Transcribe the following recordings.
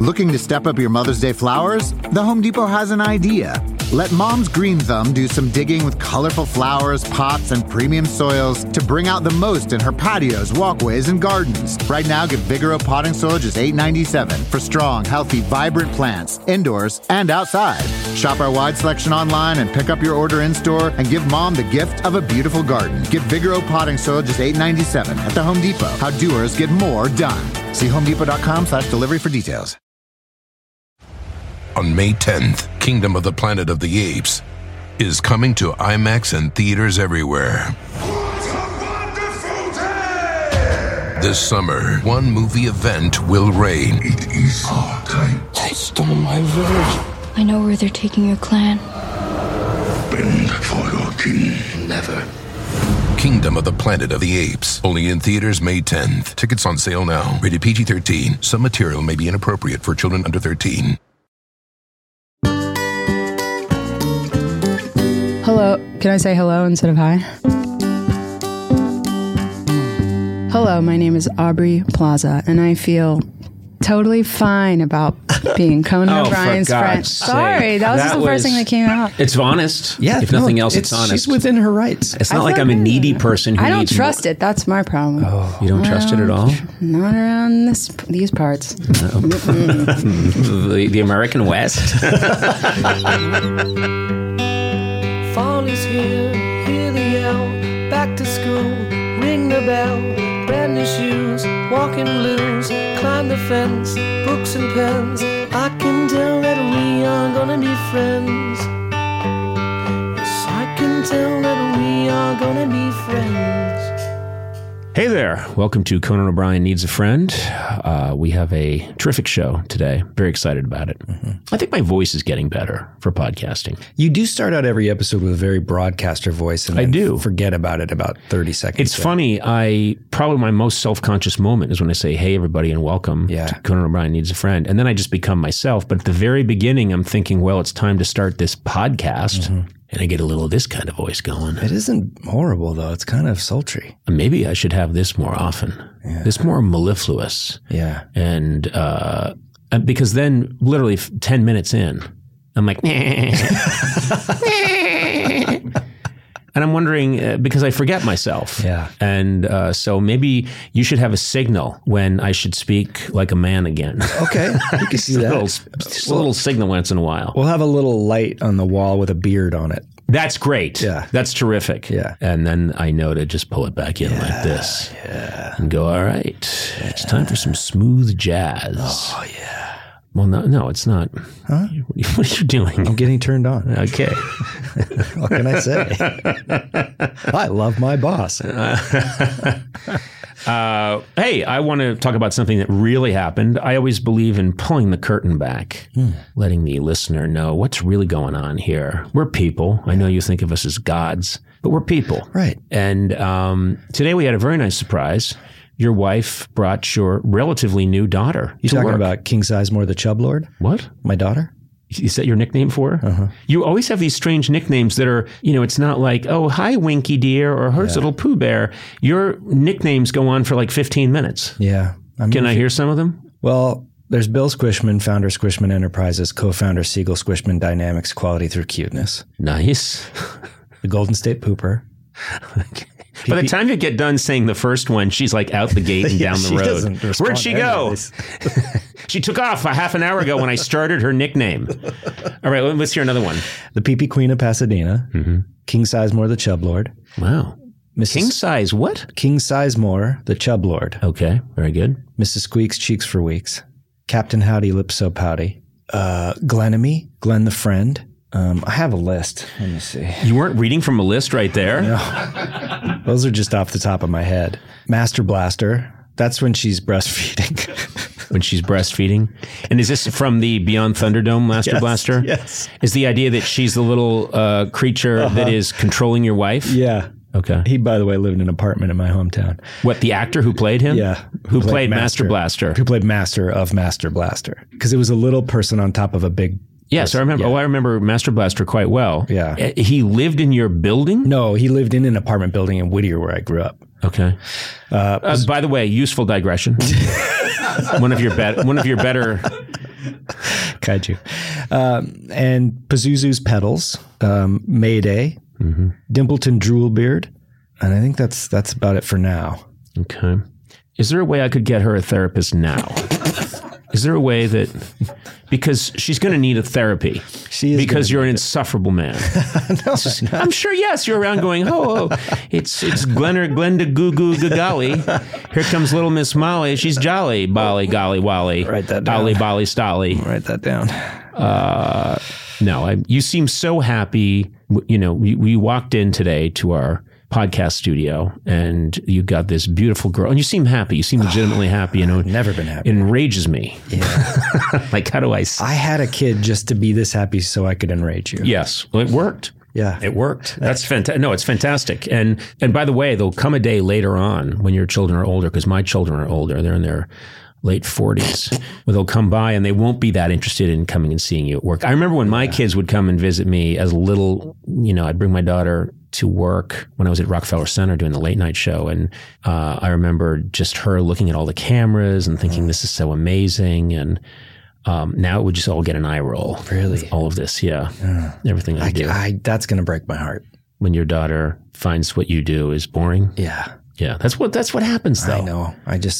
Looking to step up your Mother's Day flowers? The Home Depot has an idea. Let Mom's Green Thumb do some digging with colorful flowers, pots, and premium soils to bring out the most in her patios, walkways, and gardens. Right now, get Vigoro potting soil just $8.97 for strong, healthy, vibrant plants, indoors and outside. Shop our wide selection online and pick up your order in-store and give Mom the gift of a beautiful garden. Get Vigoro potting soil just $8.97 at the Home Depot. How doers get more done. See homedepot.com/delivery for details. On May 10th, Kingdom of the Planet of the Apes is coming to IMAX and theaters everywhere. What a wonderful day! This summer, one movie event will reign. It is our time. They stole my village. I know where they're taking your clan. Bend for your king. Never. Kingdom of the Planet of the Apes. Only in theaters May 10th. Tickets on sale now. Rated PG-13. Some material may be inappropriate for children under 13. Hello. Can I say hello instead of hi? Hello, my name is Aubrey Plaza, and I feel totally fine about being Conan O'Brien's friend. Sorry, that was just the first thing that came out. It's honest. Yeah. If nothing else, it's honest. She's within her rights. It's not like I'm a needy person who I don't needs trust it. That's my problem. Oh, you don't trust it at all? Not around these parts. The American West? Fall is here, hear the yell, back to school, ring the bell, brand new shoes, walking blues, climb the fence, books and pens, I can tell that we are gonna be friends. Yes, I can tell that we are gonna be friends. Hey there. Welcome to Conan O'Brien Needs a Friend. We have a terrific show today. Very excited about it. Mm-hmm. I think my voice is getting better for podcasting. You do start out every episode with a very broadcaster voice, and I do forget about it about 30 seconds. It's funny. Probably my most self-conscious moment is when I say, hey, everybody, and welcome to Conan O'Brien Needs a Friend. And then I just become myself. But at the very beginning, I'm thinking, well, it's time to start this podcast. Mm-hmm. And I get a little of this kind of voice going. It isn't horrible, though. It's kind of sultry. Maybe I should have this more often. Yeah. This more mellifluous. Yeah. And because then literally 10 minutes in, I'm like, and I'm wondering, because I forget myself. Yeah. And so maybe you should have a signal when I should speak like a man again. Okay. You can see that. Just a little signal once in a while. We'll have a little light on the wall with a beard on it. That's great. Yeah. That's terrific. Yeah. And then I know to just pull it back in like this. Yeah. And go, all right, it's time for some smooth jazz. Oh, yeah. Well, no, it's not. Huh? What are you doing? I'm getting turned on. Okay. What can I say? I love my boss. Hey, I want to talk about something that really happened. I always believe in pulling the curtain back, letting the listener know what's really going on here. We're people. I know you think of us as gods, but we're people. Right. And today we had a very nice surprise. Your wife brought your relatively new daughter You to talking work. about King Sizemore the Chub Lord? What? My daughter? Is that your nickname for her? Uh-huh. You always have these strange nicknames that are, it's not like, oh, hi, Winky dear, or here's little Pooh Bear. Your nicknames go on for like 15 minutes. Yeah. Can I hear some of them? Well, there's Bill Squishman, founder Squishman Enterprises, co-founder Siegel Squishman Dynamics, quality through cuteness. Nice. The Golden State Pooper. By the time you get done saying the first one, she's like out the gate and down the road. Where'd she go? She took off a half an hour ago when I started her nickname. All right, let's hear another one. The Pee-Pee Queen of Pasadena. Mm-hmm. King Sizemore the Chub Lord. Wow. King Size what? King Sizemore the Chub Lord. Okay, very good. Mrs. Squeaks Cheeks for Weeks. Captain Howdy Lips So Pouty. Glenemy, Glenn the Friend. I have a list. Let me see. You weren't reading from a list right there? No. Those are just off the top of my head. Master Blaster. That's when she's breastfeeding. When she's breastfeeding? And is this from the Beyond Thunderdome Master Blaster? Yes. Is the idea that she's the little creature that is controlling your wife? Yeah. Okay. He, by the way, lived in an apartment in my hometown. What, the actor who played him? Yeah. Who played Master Blaster? Who played Master of Master Blaster. Because it was a little person on top of a big... Yes, I remember. Yeah. Oh, I remember Master Blaster quite well. Yeah. He lived in your building? No, he lived in an apartment building in Whittier where I grew up. Okay. By the way, useful digression. one of your better Kaiju. And Pazuzu's Petals, Mayday, Dimpleton Droolbeard, and I think that's about it for now. Okay. Is there a way I could get her a therapist now? Is there a way that, because she's going to need a therapy, because you're an insufferable man. No, I'm sure, yes, you're around going, it's Glenda Goo Goo Gagali. Here comes little Miss Molly. She's jolly, Bolly, golly, wally. Write that down. Ollie, bolly, stolly. Write that down. No, you seem so happy. You know, we walked in today to our podcast studio and you got this beautiful girl and you seem happy. You seem legitimately happy. You know, never been happy. It enrages me. Yeah. Like, how do I had a kid just to be this happy so I could enrage you. Yes. Well, it worked. Yeah. It worked. That's fantastic. No, it's fantastic. And by the way, there'll come a day later on when your children are older, because my children are older. They're in their late 40s, where they'll come by and they won't be that interested in coming and seeing you at work. I remember when my kids would come and visit me as little, you know, I'd bring my daughter to work when I was at Rockefeller Center doing the late night show. And I remember just her looking at all the cameras and thinking, this is so amazing. And now it would just all get an eye roll. Really? All of this. Yeah. Everything I do. That's going to break my heart. When your daughter finds what you do is boring. Yeah. Yeah. That's what happens, though. I know.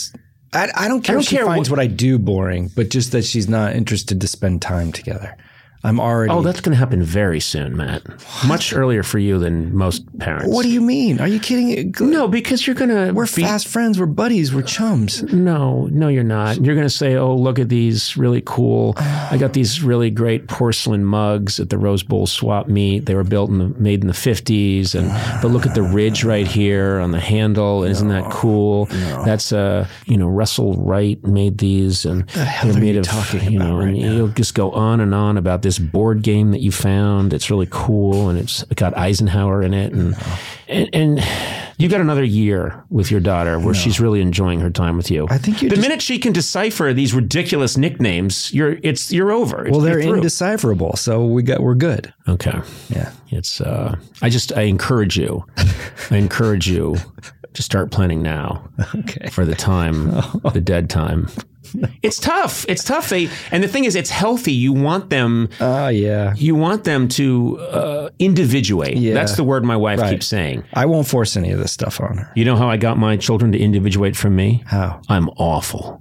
I don't care if she finds what I do boring, but just that she's not interested to spend time together. I'm already... Oh, that's going to happen very soon, Matt. What? Much earlier for you than most parents. What do you mean? Are you kidding? No, because you're going to... We're fast friends. We're buddies. We're chums. No, you're not. You're going to say, oh, look at these really cool... I got these really great porcelain mugs at the Rose Bowl swap meet. They were made in the 50s. But look at the ridge right here on the handle. Isn't that cool? No. That's, Russell Wright made these. And they're made of talking about and you'll just go on and on about this board game that you found. It's really cool, and it's got Eisenhower in it, and you got another year with your daughter where she's really enjoying her time with you. I think the minute she can decipher these ridiculous nicknames, you're over. They're indecipherable, so we're good. Okay. Yeah. It's I encourage you. I encourage you to start planning now. Okay. For the time, the dead time. It's tough. And the thing is, it's healthy. You want them. You want them to individuate. Yeah. That's the word my wife keeps saying. I won't force any of this stuff on her. You know how I got my children to individuate from me? How? I'm awful.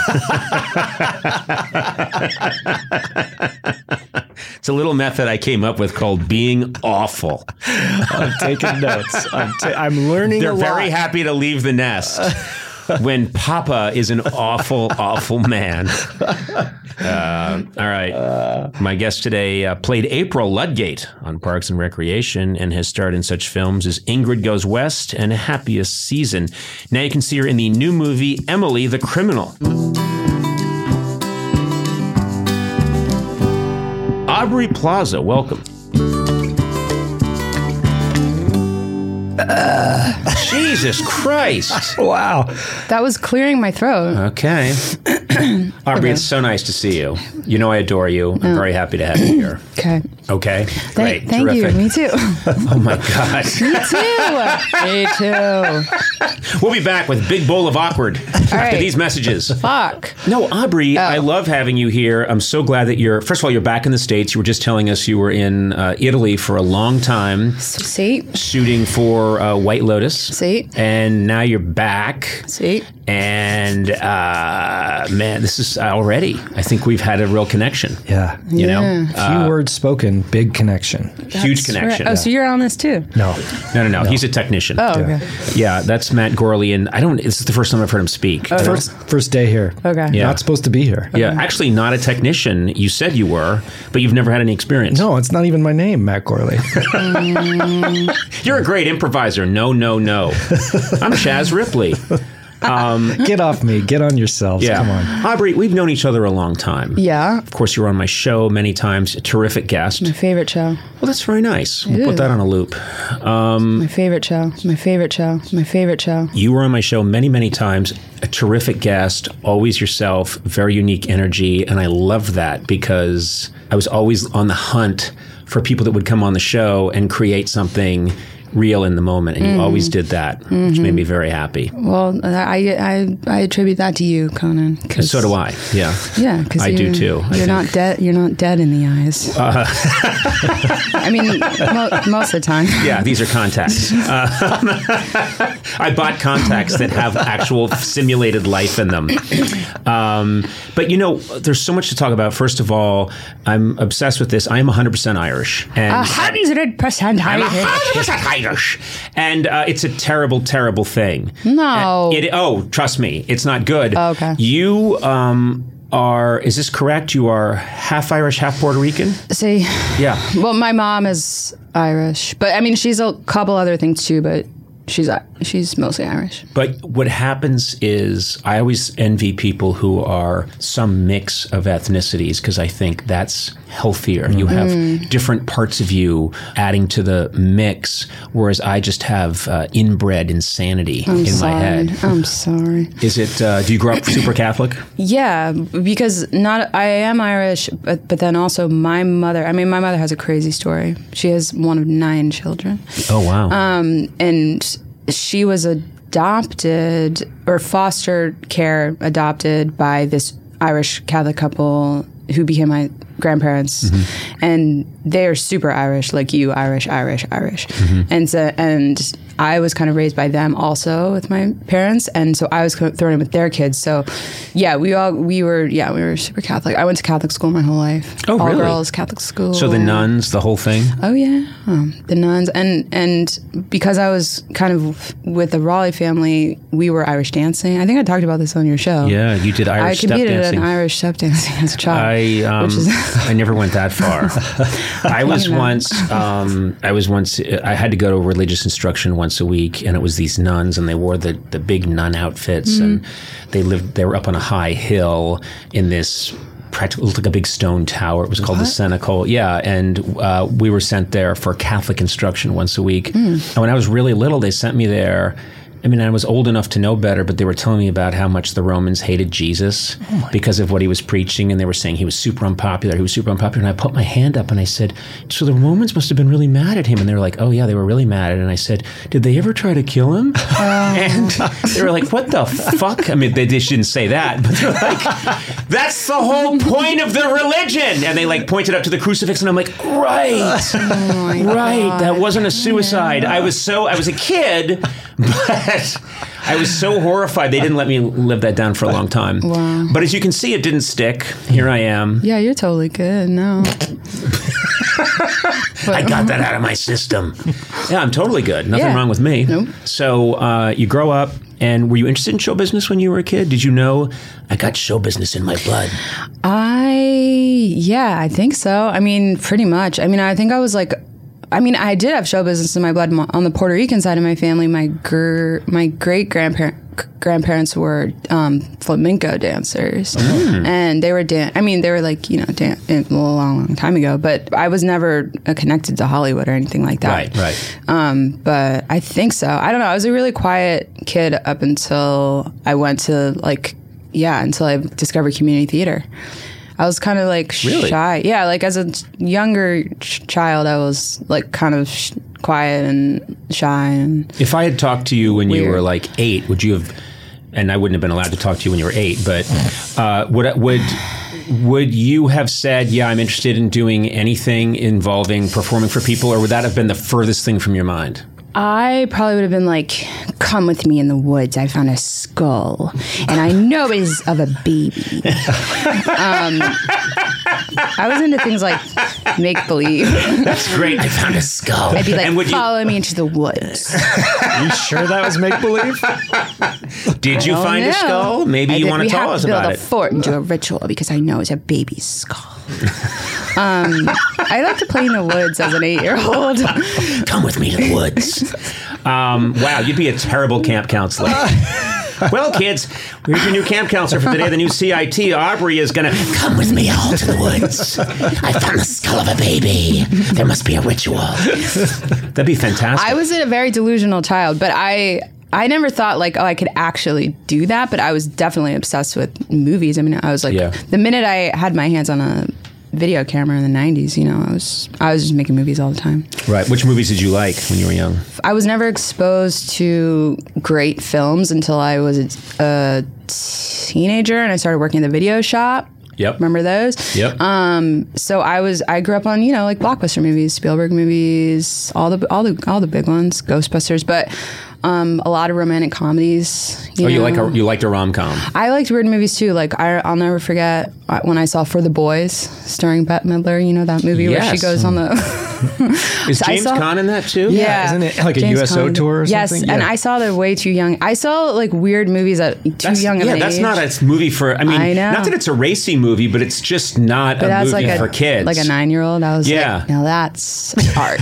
It's a little method I came up with called being awful. I'm taking notes. I'm learning a lot. They're very happy to leave the nest. When Papa is an awful, awful man. All right. My guest today played April Ludgate on Parks and Recreation and has starred in such films as Ingrid Goes West and Happiest Season. Now you can see her in the new movie Emily the Criminal. Aubrey Plaza, welcome. Jesus Christ. Wow. That was clearing my throat. Okay. Aubrey, it's so nice to see you. You know I adore you. I'm very happy to have you here. Okay. Okay? Great. Thank Terrific. you. Me too. Oh, my God. Me too. We'll be back with Big Bowl of Awkward after these messages. Fuck. No, Aubrey, I love having you here. I'm so glad that first of all, you're back in the States. You were just telling us you were in Italy for a long time. See? Shooting for White Lotus. See? And now you're back. See? And man, this is already, I think we've had a real connection. Yeah. You know? Few words spoken, big connection. Huge connection. Right. Oh, so you're on this too? No. He's a technician. Oh, okay. Yeah, that's Matt Gorley, and this is the first time I've heard him speak. Oh, first day here. Okay. Yeah. Not supposed to be here. Yeah, actually not a technician. You said you were, but you've never had any experience. No, it's not even my name, Matt Gorley. You're a great improviser. No. I'm Chaz Ripley. Get off me. Get on yourselves. Yeah. Come on. Aubrey, we've known each other a long time. Yeah. Of course, you were on my show many times. A terrific guest. My favorite show. Well, that's very nice. We'll put that on a loop. My favorite show. My favorite show. My favorite show. You were on my show many, many times. A terrific guest. Always yourself. Very unique energy. And I loved that because I was always on the hunt for people that would come on the show and create something real in the moment, and you always did that, which made me very happy. Well, I attribute that to you, Conan. And so do I. Yeah. Yeah, because I do too. You're not dead. You're not dead in the eyes. I mean, most of the time. Yeah, these are contacts. I bought contacts that have actual simulated life in them. But there's so much to talk about. First of all, I'm obsessed with this. I am 100% Irish. 100% Irish. And it's a terrible, terrible thing. No. Trust me, it's not good. Oh, okay. You is this correct? You are half Irish, half Puerto Rican? See? Yeah. Well, my mom is Irish. But, I mean, she's a couple other things, too, but she's mostly Irish. But what happens is I always envy people who are some mix of ethnicities because I think that's healthier. You have different parts of you adding to the mix, whereas I just have inbred insanity my head. I'm sorry. Is it, do you grow up super Catholic? Yeah, because I am Irish, but then also my mother has a crazy story. She has one of 9 children. Oh, wow. And she was adopted or foster care adopted by this Irish Catholic couple who became my grandparents, and they are super Irish, like you, Irish. And I was kind of raised by them also with my parents, and so I was thrown in with their kids. So, yeah, we were super Catholic. I went to Catholic school my whole life. Oh, all really? girls Catholic school. So the nuns, the whole thing. Oh yeah, the nuns, and because I was kind of with the Raleigh family, we were Irish dancing. I think I talked about this on your show. Yeah, you did Irish step dancing. I competed in Irish step dancing as a child. I never went that far. I was once. I had to go to religious instruction once a week, and it was these nuns, and they wore the big nun outfits, and they were up on a high hill in this practically looked like a big stone tower. It was called the Cenacle. Yeah, and we were sent there for Catholic instruction once a week. And when I was really little, they sent me there. I mean, I was old enough to know better, but they were telling me about how much the Romans hated Jesus because of what he was preaching, and they were saying he was super unpopular. And I put my hand up and I said, so the Romans must have been really mad at him. And they were like, oh, yeah, they were really mad. And I said, did they ever try to kill him? And they were like, what the fuck? I mean, they didn't say that, but they're like, that's the whole point of the religion. And they like pointed up to the crucifix, and I'm like, right, right. That wasn't a suicide. Yeah. I was a kid, but I was so horrified they didn't let me live that down for a long time. Wow. But as you can see, it didn't stick. Here I am. Yeah, you're totally good. No. I got that out of my system. Yeah, I'm totally good. Nothing wrong with me. Nope. So you grow up, and were you interested in show business when you were a kid? Did you know I got show business in my blood? I think so. I mean, pretty much. I mean, I think I was like, I did have show business in my blood on the Puerto Rican side of my family. My great grandparents were flamenco dancers, and they were they were like a long time ago. But I was never connected to Hollywood or anything like that. Right. But I think so. I don't know. I was a really quiet kid up until I went to until I discovered community theater. I was kind of like shy. Yeah, like as a younger child, I was like kind of quiet and shy. And if I had talked to you when you were like 8, would you have? And I wouldn't have been allowed to talk to you when you were 8, but would you have said, "Yeah, I'm interested in doing anything involving performing for people," or would that have been the furthest thing from your mind? I probably would have been like, come with me in the woods. I found a skull, and I know it is of a baby. I was into things like make-believe. That's great. I found a skull. I'd be like, follow me into the woods. Are you sure that was make-believe? Did you find a skull? Maybe you want to tell us about it. We have to build a fort and do a ritual because I know it's a baby's skull. I like to play in the woods as an 8-year-old. Come with me to the woods. Wow, you'd be a terrible camp counselor. Well, kids, here's your new camp counselor for today. The new CIT, Aubrey, is going to come with me all to the woods. I found the skull of a baby. There must be a ritual. That'd be fantastic. I was a very delusional child, but I never thought like, I could actually do that. But I was definitely obsessed with movies. I mean, I was like, the minute I had my hands on a video camera in the 90s. You know, I was just making movies all the time. Right. Which movies did you like when you were young? I was never exposed to great films until I was a teenager and I started working at the video shop. Yep. Remember those? Yep. So I grew up on, you know, like blockbuster movies, Spielberg movies, all the big ones, Ghostbusters, but a lot of romantic comedies. You liked a rom-com. I liked weird movies too. Like I'll never forget when I saw For the Boys, starring Bette Midler. You know that movie where she goes on the. Is James Caan in that too? Yeah, isn't it like James a USO Caan. tour or yes, something? and I saw that way too young. I saw like weird movies at too young of an age. That's not a movie for. I mean, I know. not that it's a racy movie, but it's just not a movie like for kids. Like a 9-year-old. I was like, now that's art.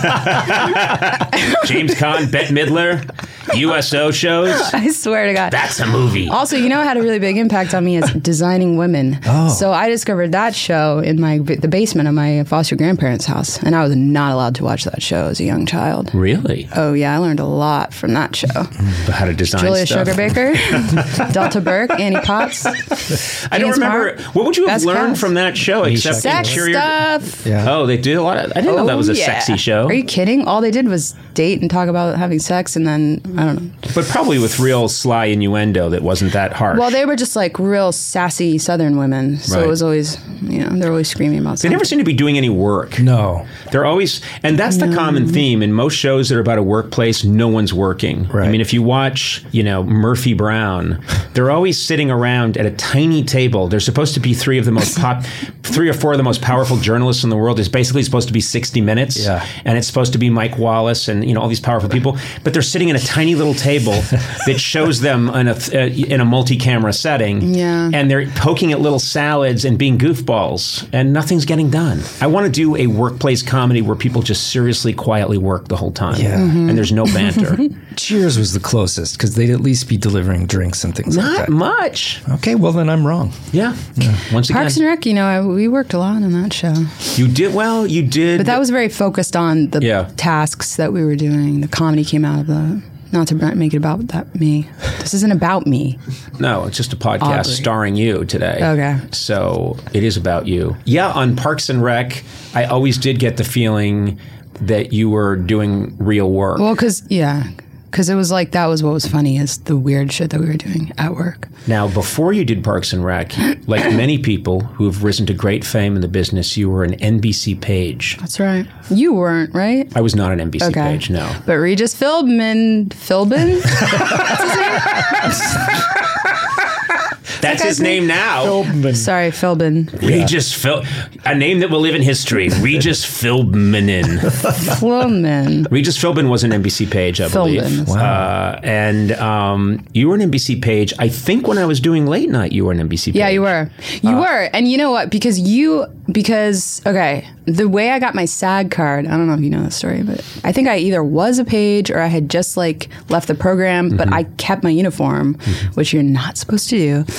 James Caan, Bette Midler, USO shows. I swear to God, that's a movie. Also, you know, it had a really big impact on me as designing women. Oh. So I discovered that show in the basement of my foster grandparents' house, and I was not allowed to watch that show as a young child. Really? Oh yeah, I learned a lot from that show. How to design Julia stuff. Sugarbaker, Delta Burke, Annie Potts. I don't remember. What would you have Best learned cast. from that show except Sex interior stuff. Yeah. Oh, they did a lot of. I didn't know that was a sexy show. Are you kidding? All they did was date and talk about having sex, and then I don't know. But probably with real sly innuendo that wasn't that harsh. Well, they were just like real sassy Southern women, so Right. it was always, you know, they're always screaming about They something. never seem to be doing any work. No. They're always, and that's the common theme in most shows that are about a workplace. No one's working. Right. I mean, if you watch, you know, Murphy Brown, they're always sitting around at a tiny table. They're supposed to be three or four of the most powerful journalists in the world. It's basically supposed to be 60 Minutes, Yeah. and it's supposed to be Mike Wallace and, you know, all these powerful people. But they're sitting in a tiny little table that shows them in a multi-camera setting, Yeah. and they're poking at little salads and being goofballs, and nothing's getting done. I want to do a workplace comedy where people just seriously, quietly work the whole time, Yeah. and there's no banter. Cheers was the closest because they'd at least be delivering drinks and things like Not that. much. Okay, well then I'm wrong. Yeah. Once again, Parks and Rec, you know, we worked a lot in that show. you did well. You did, But that was very focused on the Yeah. tasks that we were doing. The comedy came out of the, not to make it about me. This isn't about me. No, it's just a podcast Oddly. starring you today. Okay. So it is about you. Yeah, on Parks and Rec, I always did get the feeling that you were doing real work. Well, because it was like that was what was funny is the weird shit that we were doing at work. Now, before you did Parks and Rec, like many people who have risen to great fame in the business, you were an NBC page. That's right. You weren't, right? I was not an NBC page, no. But Regis Philbin? That's his name? That's his name now. Sorry, Philbin. Regis a name that will live in history. Regis Philbin. Philbin. Regis Philbin was an NBC page, I believe. Philbin. Wow. And you were an NBC page. I think when I was doing late night, you were an NBC page. Yeah, you were. You were. And you know what? Because, okay, the way I got my SAG card, I don't know if you know this story, but I think I either was a page or I had just like left the program, but I kept my uniform, which you're not supposed to do.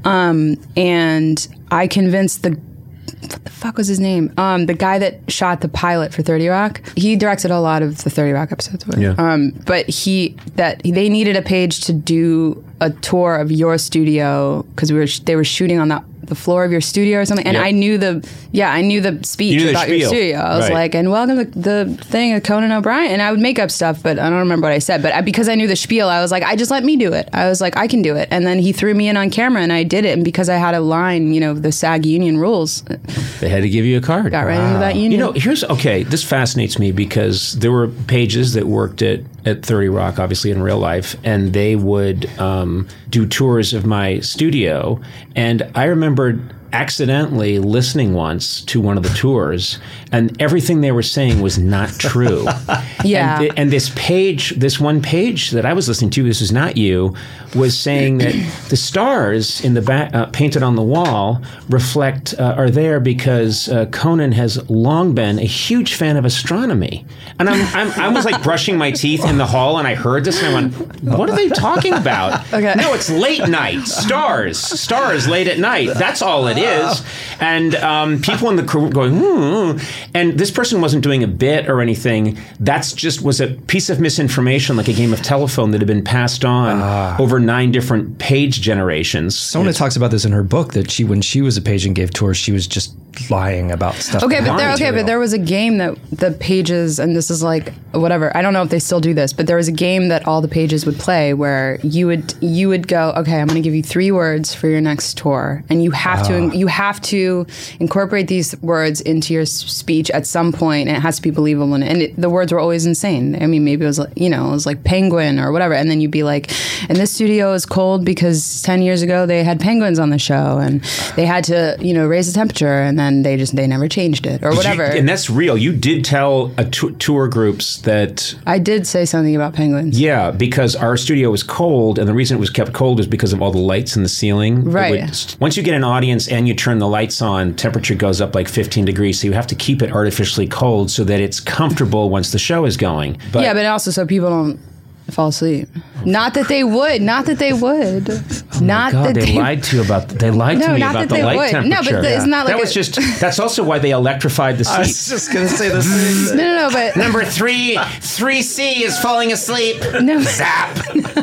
And I convinced what the fuck was his name? The guy that shot the pilot for 30 Rock. He directed a lot of the 30 Rock episodes. Yeah. But they needed a page to do a tour of your studio because they were shooting on the floor of your studio or something. And Yep. I knew the speech You knew the about your spiel. studio. I was Right. like, and welcome to the thing of Conan O'Brien. And I would make up stuff, but I don't remember what I said. But because I knew the spiel, I was like, just let me do it. I was like, I can do it. And then he threw me in on camera and I did it. And because I had a line, the SAG union rules, They had to give you a card. got right into that union. You know, this fascinates me because there were pages that worked at 30 Rock, obviously in real life, and they would do tours of my studio. And I remembered accidentally listening once to one of the tours, and everything they were saying was not true. Yeah. And this one page that I was listening to, this is not you, was saying that the stars in the back, painted on the wall, are there because Conan has long been a huge fan of astronomy. And I was like brushing my teeth in the hall, and I heard this, and I went, "What are they talking about?" Okay. No, it's late night. Stars late at night. That's all it is. And people in the crew were going, and this person wasn't doing a bit or anything. That's just was a piece of misinformation, like a game of telephone that had been passed on over 9 different page generations. Someone talks about this in her book, that when she was a page and gave tours, she was just lying about stuff. But there was a game that the pages, and this is like whatever. I don't know if they still do this, but there was a game that all the pages would play where you would go, okay, I'm going to give you 3 words for your next tour, and you have to incorporate these words into your speech at some point, and it has to be believable. And the words were always insane. I mean, maybe it was like penguin or whatever, and then you'd be like, and this studio is cold because 10 years ago they had penguins on the show, and they had to raise the temperature, and then they never changed it or whatever. And that's real. You did tell tour groups that... I did say something about penguins. Yeah, because our studio was cold, and the reason it was kept cold was because of all the lights in the ceiling. Right. Once you get an audience and you turn the lights on, temperature goes up like 15 degrees, so you have to keep it artificially cold so that it's comfortable once the show is going. But also so people don't fall asleep. Not that they would. They lied to you about. They lied to me about the light temperature. No, but it's not like That's also why they electrified the seats. I was just gonna say the same. No, but number 3C is falling asleep. No, zap.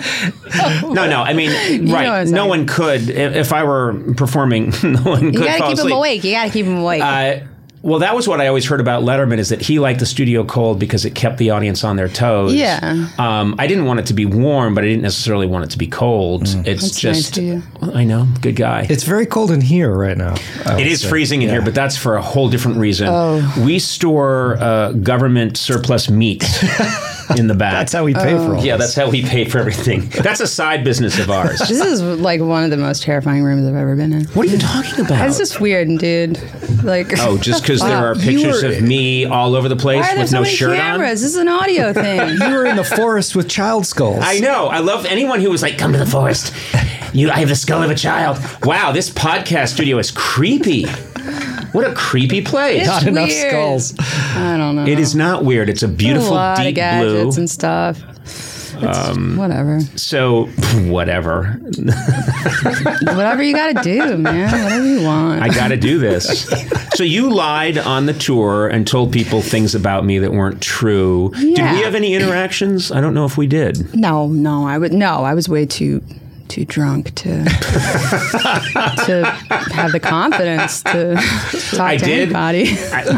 No. I mean, right? No one could. If I were performing, no one could. You gotta keep them awake. Well, that was what I always heard about Letterman, is that he liked the studio cold because it kept the audience on their toes. Yeah. I didn't want it to be warm, but I didn't necessarily want it to be cold. It's That's just, nice to you. I know, good guy. It's very cold in here right now. It is freezing in here, but that's for a whole different reason. Oh. We store government surplus meat in the back. That's how we pay for all Yeah, this. that's how we pay for everything. That's a side business of ours. This is like one of the most terrifying rooms I've ever been in. What are you talking about? It's just weird, dude. Like, just because there are pictures of me all over the place why are there with so no many shirt cameras? on? This is an audio thing. You were in the forest with child skulls. I know. I love anyone who was like, come to the forest. I have the skull of a child. Wow, this podcast studio is creepy. What a creepy place. Not weird. enough skulls. I don't know. It is not weird. It's a beautiful a lot deep of gadgets blue. and stuff. Whatever. So, whatever. Whatever you got to do, man. Whatever you want. I got to do this. So you lied on the tour and told people things about me that weren't true. Yeah. Did we have any interactions? I don't know if we did. No. I was way too drunk to have the confidence to talk to anybody.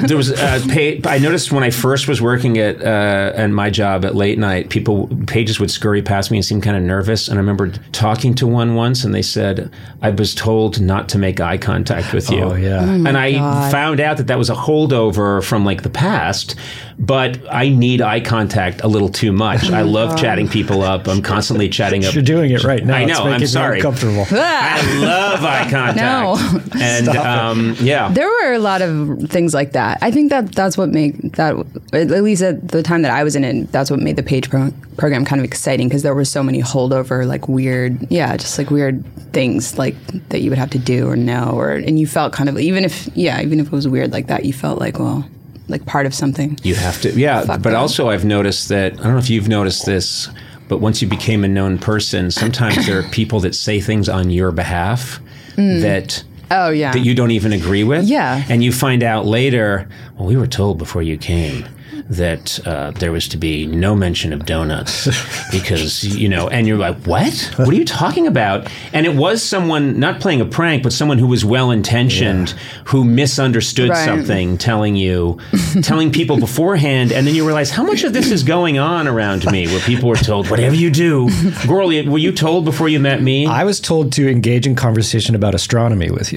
I noticed when I first was working at my job at late night, pages would scurry past me and seem kind of nervous. And I remember talking to one once, and they said, "I was told not to make eye contact with you." Oh yeah. And I found out that was a holdover from like the past. But I need eye contact a little too much. I love chatting people up. I'm constantly chatting up. You're doing it right now. I know. I'm sorry. Uncomfortable. I love eye contact. No. And yeah. There were a lot of things like that. I think that's what made that, at least at the time that I was in it, that's what made the Page program kind of exciting, because there were so many holdover, like weird, weird things like that you would have to do or know, and you felt kind of, even if it was weird like that, you felt like, well, like part of something. You have to, yeah. But that. Also I've noticed that, I don't know if you've noticed this, but once you became a known person, sometimes there are people that say things on your behalf that you don't even agree with. Yeah. And you find out later, well, we were told before you came that there was to be no mention of donuts because, and you're like, what? What are you talking about? And it was someone, not playing a prank, but someone who was well-intentioned, who misunderstood something, telling people beforehand, and then you realize how much of this is going on around me, where people were told, whatever you do. Gorley, were you told before you met me? I was told to engage in conversation about astronomy with you.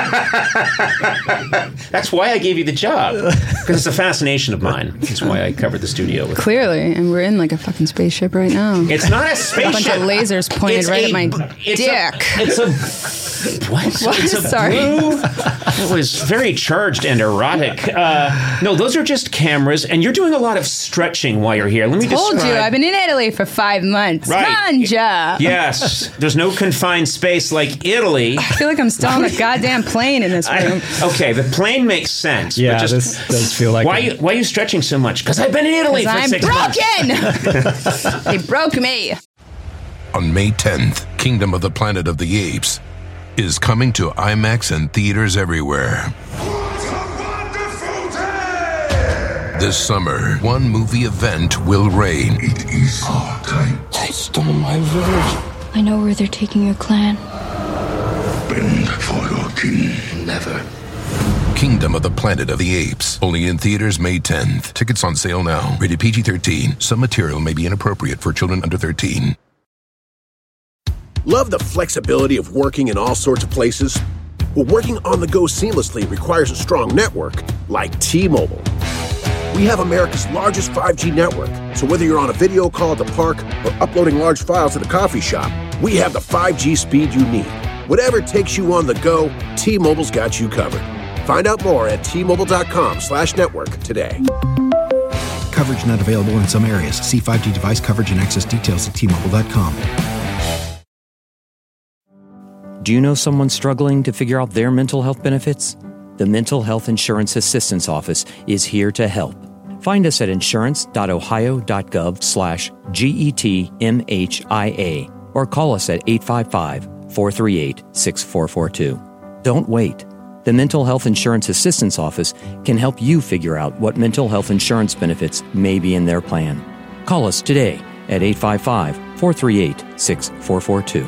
That's why I gave you the job, because it's a fascination of mine. That's why I covered the studio with Clearly, and we're in like a fucking spaceship right now. It's not a spaceship. A bunch of lasers pointed at my dick. What? It's a Sorry. blue. It was very charged and erotic. No, those are just cameras, and you're doing a lot of stretching while you're here. Let me Told you, I've been in Italy for 5 months. Right. Manja. Yes, there's no confined space like Italy. I feel like I'm still on a goddamn plane in this room. Okay, the plane makes sense. Yeah, but this does feel like why are you stretching so much? Because I've been in Italy for 6 months. I'm broken. They broke me. On May 10th, Kingdom of the Planet of the Apes. is coming to IMAX and theaters everywhere. This summer, one movie event will reign. It is our time. They stole my village. I know where they're taking your clan. Bend for your king. Never. Kingdom of the Planet of the Apes. Only in theaters May 10th. Tickets on sale now. Rated PG-13. Some material may be inappropriate for children under 13. Love the flexibility of working in all sorts of places? Well, working on the go seamlessly requires a strong network like T-Mobile. We have America's largest 5G network, so whether you're on a video call at the park or uploading large files at a coffee shop, we have the 5G speed you need. Whatever takes you on the go, T-Mobile's got you covered. Find out more at T-Mobile.com/network today. Coverage not available in some areas. See 5G device coverage and access details at T-Mobile.com. Do you know someone struggling to figure out their mental health benefits? The Mental Health Insurance Assistance Office is here to help. Find us at insurance.ohio.gov/GETMHIA or call us at 855-438-6442. Don't wait. The Mental Health Insurance Assistance Office can help you figure out what mental health insurance benefits may be in their plan. Call us today at 855-438-6442.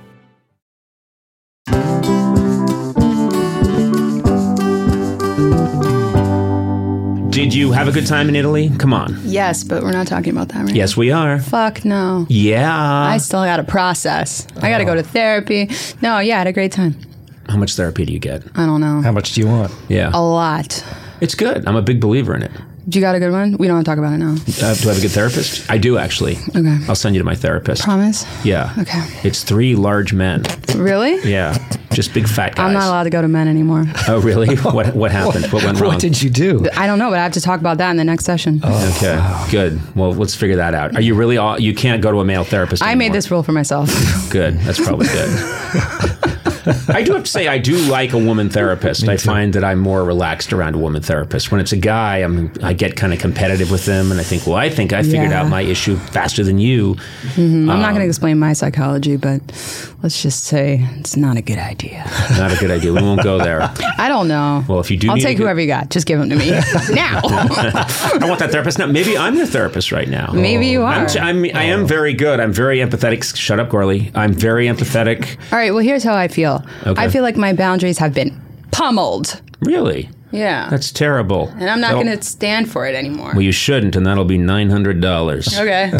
Did you have a good time in Italy? Come on. Yes, but we're not talking about that right Yes, we are. Fuck no. Yeah. I still got to process. I got to go to therapy. No, yeah, I had a great time. How much therapy do you get? I don't know. How much do you want? Yeah. A lot. It's good. I'm a big believer in it. You got a good one? We don't want to talk about it now. Do I have a good therapist? I do, actually. Okay. I'll send you to my therapist. Promise? Yeah. Okay. It's 3 large men. Really? Yeah. Just big fat guys. I'm not allowed to go to men anymore. Oh, really? What happened? What went wrong? What did you do? I don't know, but I have to talk about that in the next session. Oh, okay. Wow. Good. Well, let's figure that out. Are you really you can't go to a male therapist anymore? I made this rule for myself. Good. That's probably good. I do have to say, I do like a woman therapist. I find that I'm more relaxed around a woman therapist. When it's a guy, I get kind of competitive with them, and I think, I figured out my issue faster than you. Mm-hmm. I'm not going to explain my psychology, but let's just say it's not a good idea. Not a good idea. We won't go there. I don't know. Well, if you do, I'll take whoever you got. Just give them to me now. I want that therapist now. Maybe I'm your therapist right now. Maybe you are. I am very good. I'm very empathetic. Shut up, Gorley. I'm very empathetic. All right. Well, here's how I feel. Okay. I feel like my boundaries have been pummeled. Really? Yeah. That's terrible. And I'm not going to stand for it anymore. Well, you shouldn't, and that'll be $900. Okay.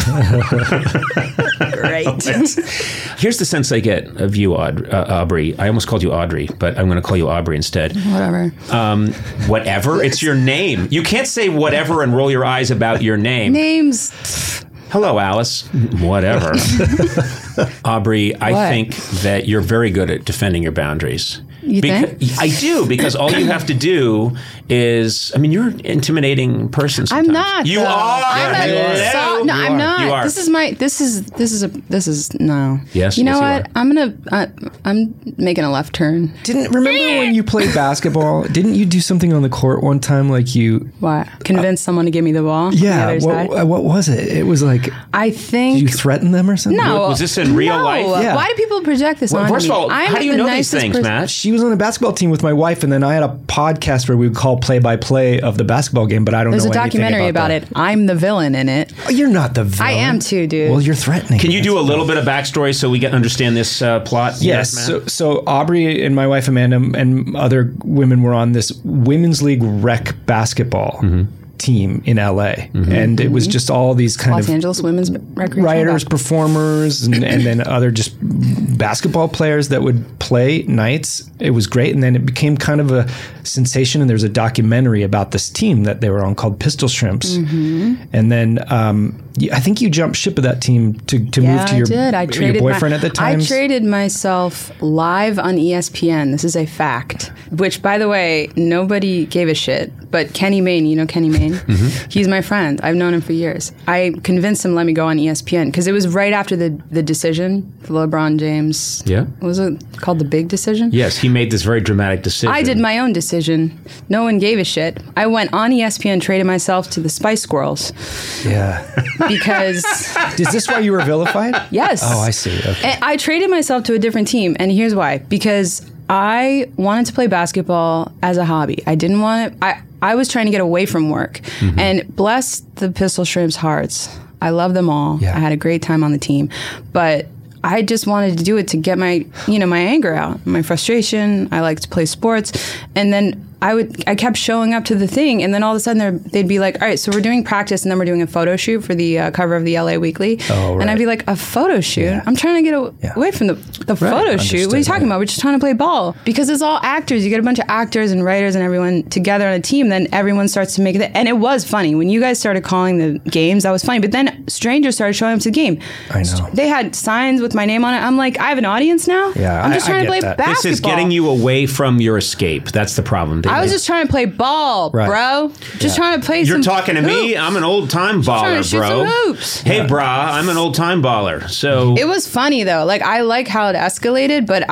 Great. Here's the sense I get of you, Aubrey. I almost called you Audrey, but I'm going to call you Aubrey instead. Whatever. Whatever? It's your name. You can't say whatever and roll your eyes about your name. Names. Hello, Alice. Whatever. Aubrey, I think that you're very good at defending your boundaries. You think? I do, because all you have to do is, you're an intimidating person sometimes. I'm not. You are. No, I'm not. You are. This is no. Yes. You know yes, what? I'm making a left turn. Remember when you played basketball? Didn't you do something on the court one time like you... What? Convince someone to give me the ball? Yeah. On the other side? What was it? It was like... I think... Did you threaten them or something? No. Was this in real life? Yeah. Why do people project this on me? First of all, how do you know these things, Matt? She was on a basketball team with my wife, and then I had a podcast where we would call play-by-play of the basketball game, but I don't know anything about There's a documentary about it. I'm the villain in it. Oh, you're not the villain. I am too, dude. Well, you're threatening. Can you do a little bit of backstory so we understand this plot? Yes. So Aubrey and my wife Amanda and other women were on this Women's League rec basketball team in LA. And it was just all these kind Los of Angeles women's recreation writers, performers, and then other just basketball players that would play nights. It was great. And then it became kind of a sensation. And there's a documentary about this team that they were on called Pistol Shrimps. And then I think you jumped ship of that team to move to your boyfriend at the time. I traded myself live on ESPN. This is a fact, which, by the way, nobody gave a shit. but Kenny Mayne, you know Kenny Mayne? He's my friend. I've known him for years. I convinced him to let me go on ESPN because it was right after the decision for LeBron James. Yeah. What was it called? The big decision? Yes, he made this very dramatic decision. I did my own decision. No one gave a shit. I went on ESPN, traded myself to the Spice Girls. Yeah. Because... Is this why you were vilified? Yes. Oh, I see. Okay. And I traded myself to a different team, and here's why. Because I wanted to play basketball as a hobby. I didn't want to... I was trying to get away from work. And bless the Pistol Shrimps' hearts. I love them all. Yeah. I had a great time on the team. But I just wanted to do it to get my anger out, my frustration. I like to play sports. And then I kept showing up to the thing, and then all of a sudden they'd be like, all right, so we're doing practice, and then we're doing a photo shoot for the cover of the LA Weekly. Oh, right. And I'd be like, a photo shoot? Yeah. I'm trying to get away from the photo shoot. What are you talking about? We're just trying to play ball. Because it's all actors. You get a bunch of actors and writers and everyone together on a team, then everyone starts to make it. And it was funny. When you guys started calling the games, that was funny. But then strangers started showing up to the game. I know. They had signs with my name on it. I'm like, I have an audience now? Yeah, I'm just trying to play basketball. This is getting you away from your escape. That's the problem. I was just trying to play ball, bro. Just trying to play You're some talking to hoops. me? I'm an old-time baller, trying to shoot bro. some hoops. Hey, brah, I'm an old-time baller. So it was funny, though. Like, I like how it escalated, but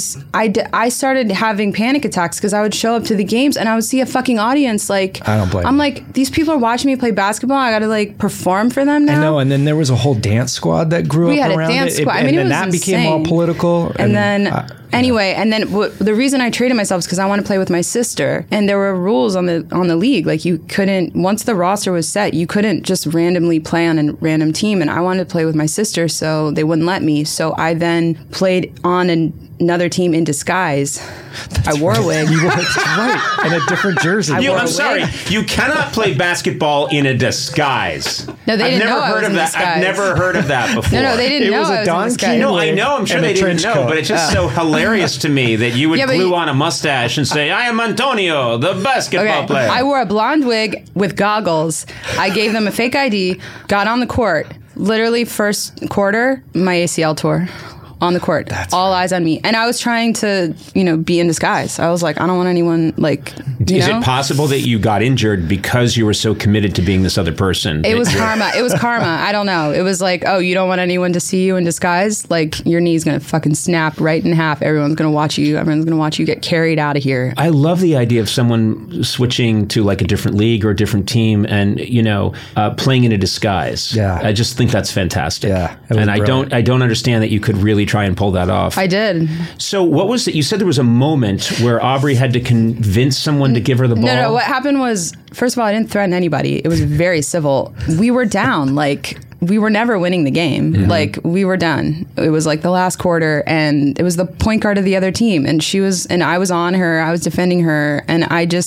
I started having panic attacks because I would show up to the games and I would see a fucking audience. Like, I don't blame I'm you. like, these people are watching me play basketball. I got to, like, perform for them now. I know, and then there was a whole dance squad that grew We up had a around dance it. squad. I mean, and it was then that became insane. all political. And then... Anyway, and then the reason I traded myself is because I want to play with my sister, and there were rules on the league. Like, you couldn't, once the roster was set, you couldn't just randomly play on a random team. And I wanted to play with my sister, so they wouldn't let me. So I then played on another team in disguise. I wore a wig. You wore right, and a different jersey. I'm sorry. You cannot play basketball in a disguise. No, they didn't know I was in disguise. I've never heard of that before. No, they didn't know I was in disguise. No, I know. I'm sure they didn't know, but it's just so hilarious to me that you would glue on a mustache and say, I am Antonio, the basketball player. I wore a blonde wig with goggles. I gave them a fake ID, got on the court. Literally first quarter, my ACL tore. On the court. All eyes on me. And I was trying to, be in disguise. I was like, I don't want anyone, Is it possible that you got injured because you were so committed to being this other person? It was karma. It was karma. I don't know. It was like, oh, you don't want anyone to see you in disguise? Like, your knee's going to fucking snap right in half. Everyone's going to watch you. Everyone's going to watch you get carried out of here. I love the idea of someone switching to like a different league or a different team and, playing in a disguise. Yeah. I just think that's fantastic. Yeah. And I don't understand that you could really try and pull that off. I did. So what was it? You said there was a moment where Aubrey had to convince someone to give her the ball. No. What happened was, first of all, I didn't threaten anybody. It was very civil. We were down. We were never winning the game. Mm-hmm. We were done. It was the last quarter, and it was the point guard of the other team, and I was on her. I was defending her, and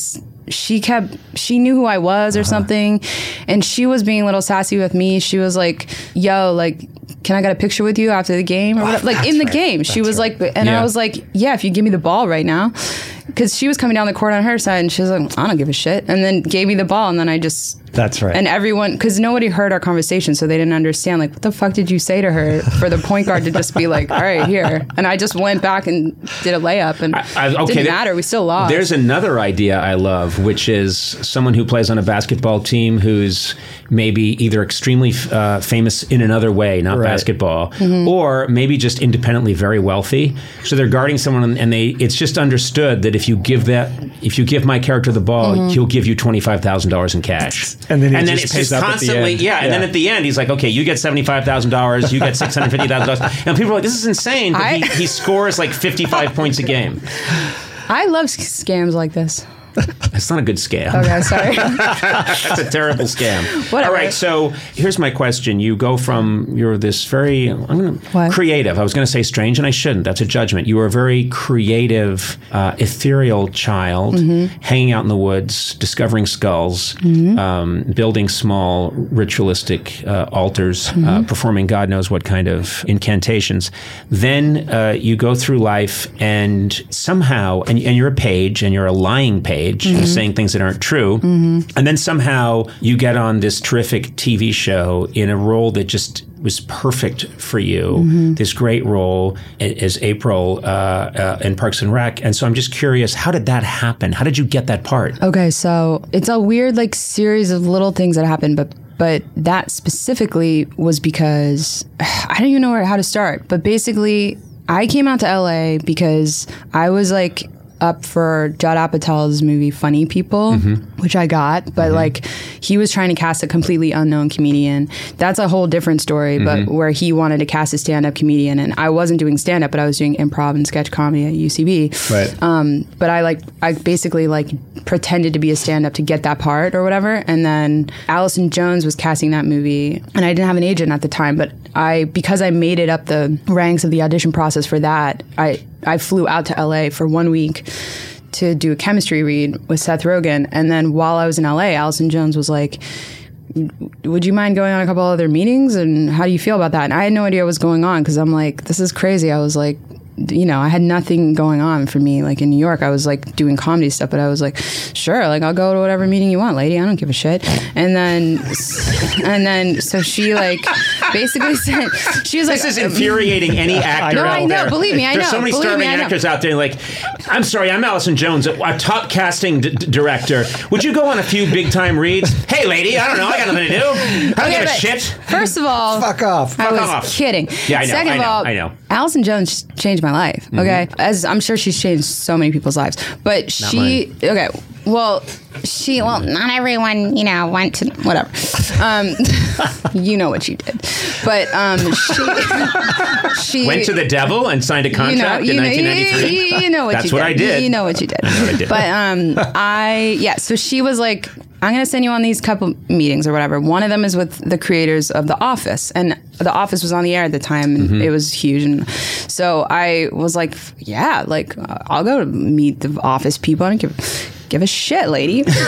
she knew who I was or something, and she was being a little sassy with me. She was like, yo, can I get a picture with you after the game? Or whatever? In the game. She was like, and I was like, yeah, if you give me the ball right now. Because she was coming down the court on her side, and she was like, I don't give a shit. And then gave me the ball, and then I just... That's right. And everyone... Because nobody heard our conversation, so they didn't understand, what the fuck did you say to her for the point guard to just be like, all right, here. And I just went back and did a layup, and it didn't matter. We still lost. There's another idea I love, which is someone who plays on a basketball team who's maybe either extremely famous in another way, not basketball, or maybe just independently very wealthy. So they're guarding someone, and it's just understood that if you give my character the ball, he'll give you $25,000 in cash. And then it's just constantly, and then at the end, he's like, okay, you get $75,000, you get $650,000. And people are like, this is insane, but he scores 55 points a game. I love scams like this. That's not a good scam. Okay, sorry. That's a terrible scam. Whatever. All right, so here's my question. You go from, you're this very creative. I was going to say strange, and I shouldn't. That's a judgment. You were a very creative, ethereal child, hanging out in the woods, discovering skulls, building small ritualistic altars, performing God knows what kind of incantations. Then you go through life, and somehow, and you're a page, and you're a lying page, stage and saying things that aren't true. And then somehow you get on this terrific TV show in a role that just was perfect for you, this great role as April in Parks and Rec. And so I'm just curious, how did that happen? How did you get that part? Okay, so it's a weird like series of little things that happened, but that specifically was because I don't even know how to start. But basically, I came out to LA because I was like up for Judd Apatow's movie Funny People, which I got, but like he was trying to cast a completely unknown comedian. That's a whole different story, but where he wanted to cast a stand-up comedian, and I wasn't doing stand-up, but I was doing improv and sketch comedy at UCB. Right. But I basically like pretended to be a stand-up to get that part or whatever, and then Allison Jones was casting that movie, and I didn't have an agent at the time, but because I made it up the ranks of the audition process for that, I flew out to LA for 1 week to do a chemistry read with Seth Rogen. And then while I was in LA, Allison Jones was like, would you mind going on a couple other meetings? And how do you feel about that? And I had no idea what was going on because I'm like, this is crazy. I was like, you know, I had nothing going on for me. Like in New York, I was like doing comedy stuff, but I was like, sure, like I'll go to whatever meeting you want, lady. I don't give a shit. And then, so she like basically said, she was like, this is infuriating any actor. No, out I know. there. Believe me, I know. There's so many starving actors out there. Like, I'm sorry, I'm Allison Jones, a top casting director. Would you go on a few big time reads? Hey, lady, I don't know. I got nothing to do. I don't give a shit. First of all, fuck off. I was kidding. Yeah, I know. Second of all, I know. Allison Jones changed my life. Okay, as I'm sure she's changed so many people's lives, but not everyone, you know, went to whatever. You know what she did, but she went to the devil and signed a contract in 1993. You know what That's you what did. I did. You know what you did. I know what I did. But so she was like, I'm going to send you on these couple meetings or whatever. One of them is with the creators of The Office, and The Office was on the air at the time, and it was huge. And so I was like, yeah, like I'll go meet the Office people and give a shit, lady. But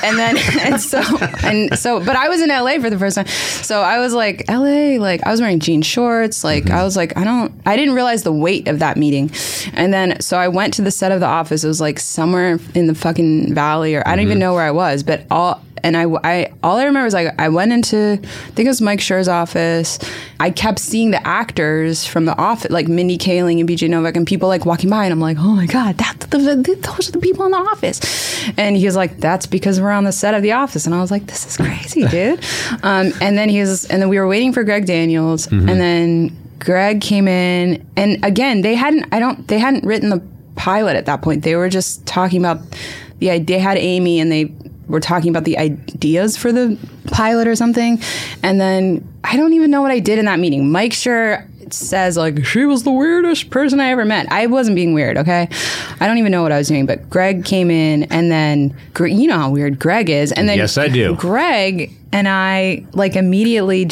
I was in LA for the first time. So I was like, LA, like I was wearing jean shorts. Like I was like, I didn't realize the weight of that meeting. And then, so I went to the set of The Office. It was like somewhere in the fucking valley, or I don't even know where I was, but all I remember is like I went into, I think it was Mike Schur's office. I kept seeing the actors from The Office, like Mindy Kaling and BJ Novak, and people like walking by, and I'm like, oh my god, those are the people in The Office. And he was like, that's because we're on the set of The Office. And I was like, this is crazy, dude. And then we were waiting for Greg Daniels, and then Greg came in, and again they hadn't written the pilot at that point. They were just talking about the idea. They had Amy, and they were talking about the ideas for the pilot or something. And then I don't even know what I did in that meeting. Mike Schur says like, she was the weirdest person I ever met. I wasn't being weird, okay? I don't even know what I was doing, but Greg came in, and then you know how weird Greg is. And then yes, I do. Greg and I like immediately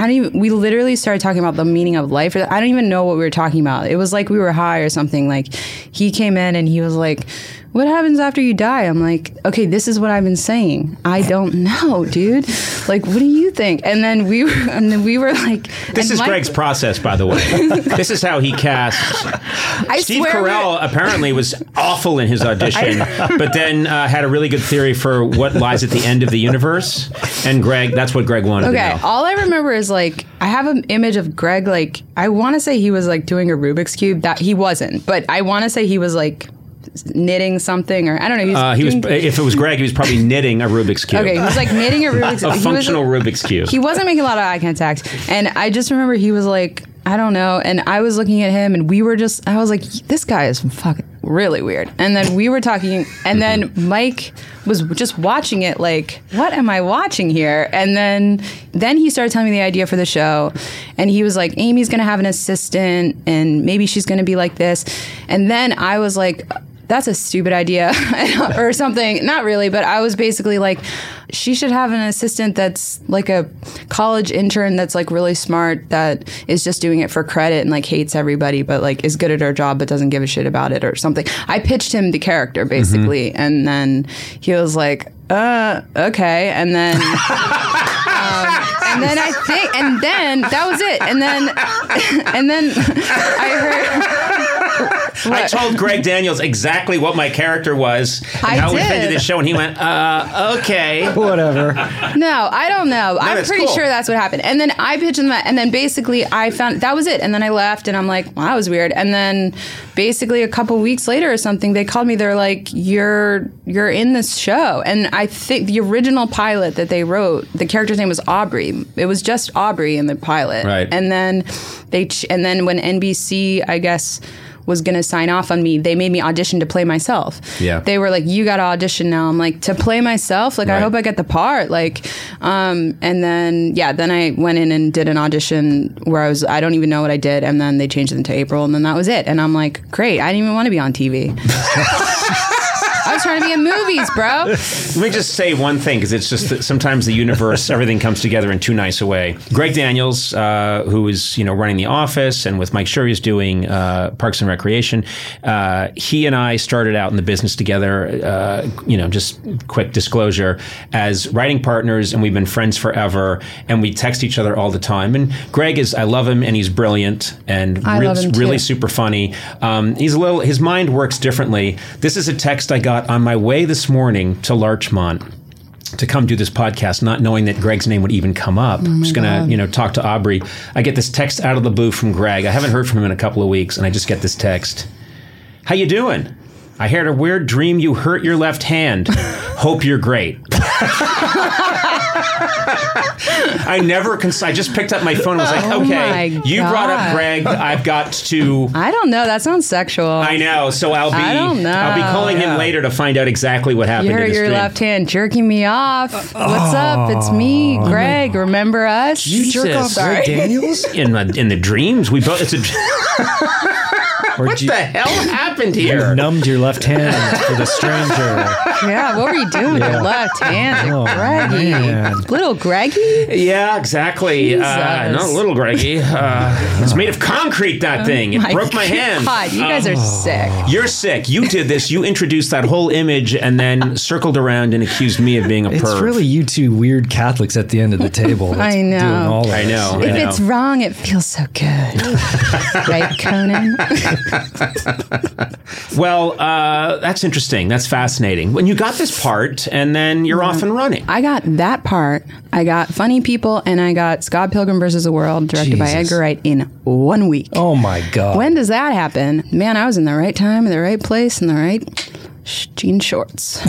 we literally started talking about the meaning of life. I don't even know what we were talking about. It was like we were high or something. Like he came in and he was like, what happens after you die? I'm like, okay, this is what I've been saying. I don't know, dude. Like, what do you think? And then we were like, this is Greg's process, by the way. This is how he casts. Steve Carell apparently was awful in his audition, but then had a really good theory for what lies at the end of the universe. And Greg, that's what Greg wanted to know. Okay, all I remember is like, I have an image of Greg, like, I want to say he was like doing a Rubik's Cube. That he wasn't, but I want to say he was like knitting something, or I don't know. If it was Greg, he was probably knitting a Rubik's Cube. Okay, he was like knitting a Rubik's Cube. A functional Rubik's Cube. He wasn't making a lot of eye contact. And I just remember he was like, I don't know. And I was looking at him, and I was like, this guy is fucking really weird. And then we were talking, and then Mike was just watching it like, what am I watching here? And then he started telling me the idea for the show, and he was like, Amy's going to have an assistant, and maybe she's going to be like this. And then I was like, that's a stupid idea or something. Not really, but I was basically like, she should have an assistant that's like a college intern that's like really smart, that is just doing it for credit and like hates everybody, but like is good at her job but doesn't give a shit about it or something. I pitched him the character basically, and then he was like, okay. And then that was it. And then I heard I told Greg Daniels exactly what my character was and how we fit into this show, and he went, okay. Whatever. No, I don't know. I'm pretty cool. sure that's what happened. And then I pitched them that, and then basically I found that was it. And then I left, and I'm like, well, that was weird. And then basically a couple weeks later or something, they called me. They're like, you're in this show. And I think the original pilot that they wrote, the character's name was Aubrey. It was just Aubrey in the pilot. Right. And then when NBC, I guess, was going to sign off on me, they made me audition to play myself. Yeah. They were like, you got to audition now. I'm like, to play myself? Like, I hope I get the part. Like, and then I went in and did an audition where I don't even know what I did. And then they changed it into April, and then that was it. And I'm like, great. I didn't even want to be on TV. I was trying to be in movies, bro. Let me just say one thing, because it's just that sometimes the universe, everything comes together in too nice a way. Greg Daniels, who is running The Office, and with Mike Sherry is doing Parks and Recreation, he and I started out in the business together, just quick disclosure, as writing partners, and we've been friends forever, and we text each other all the time. And Greg I love him, and he's brilliant, and really super funny. His mind works differently. This is a text I got on my way this morning to Larchmont to come do this podcast, not knowing that Greg's name would even come up. I'm just going to, talk to Aubrey. I get this text out of the blue from Greg. I haven't heard from him in a couple of weeks, and I just get this text. How you doing? I had a weird dream you hurt your left hand. Hope you're great. I just picked up my phone and was like, okay, you brought up Greg. I've got to... I don't know. That sounds sexual. I know. So I'll be calling him later to find out exactly what happened. You hurt your left hand jerking me off. What's up? It's me, Greg. Remember us? You jerk off Greg Daniels? In the dreams. We both... What the hell happened here? You numbed your left hand for the stranger. Yeah, what were you doing with your left hand? Greggy. Man. Little Greggy? Yeah, exactly. Not little Greggy. It's made of concrete, that thing. It broke my hand. God, you guys are sick. You're sick. You did this. You introduced that whole image and then circled around and accused me of being a perv. It's really you two weird Catholics at the end of the table. I know. Doing all of I know. If it's wrong, it feels so good. Right, Conan? Well, that's interesting. That's fascinating. When you got this part, and then you're off and running. I got that part. I got Funny People, and I got Scott Pilgrim vs. the World, directed by Edgar Wright, in 1 week. Oh, my God. When does that happen? Man, I was in the right time, in the right place, in the right jean shorts.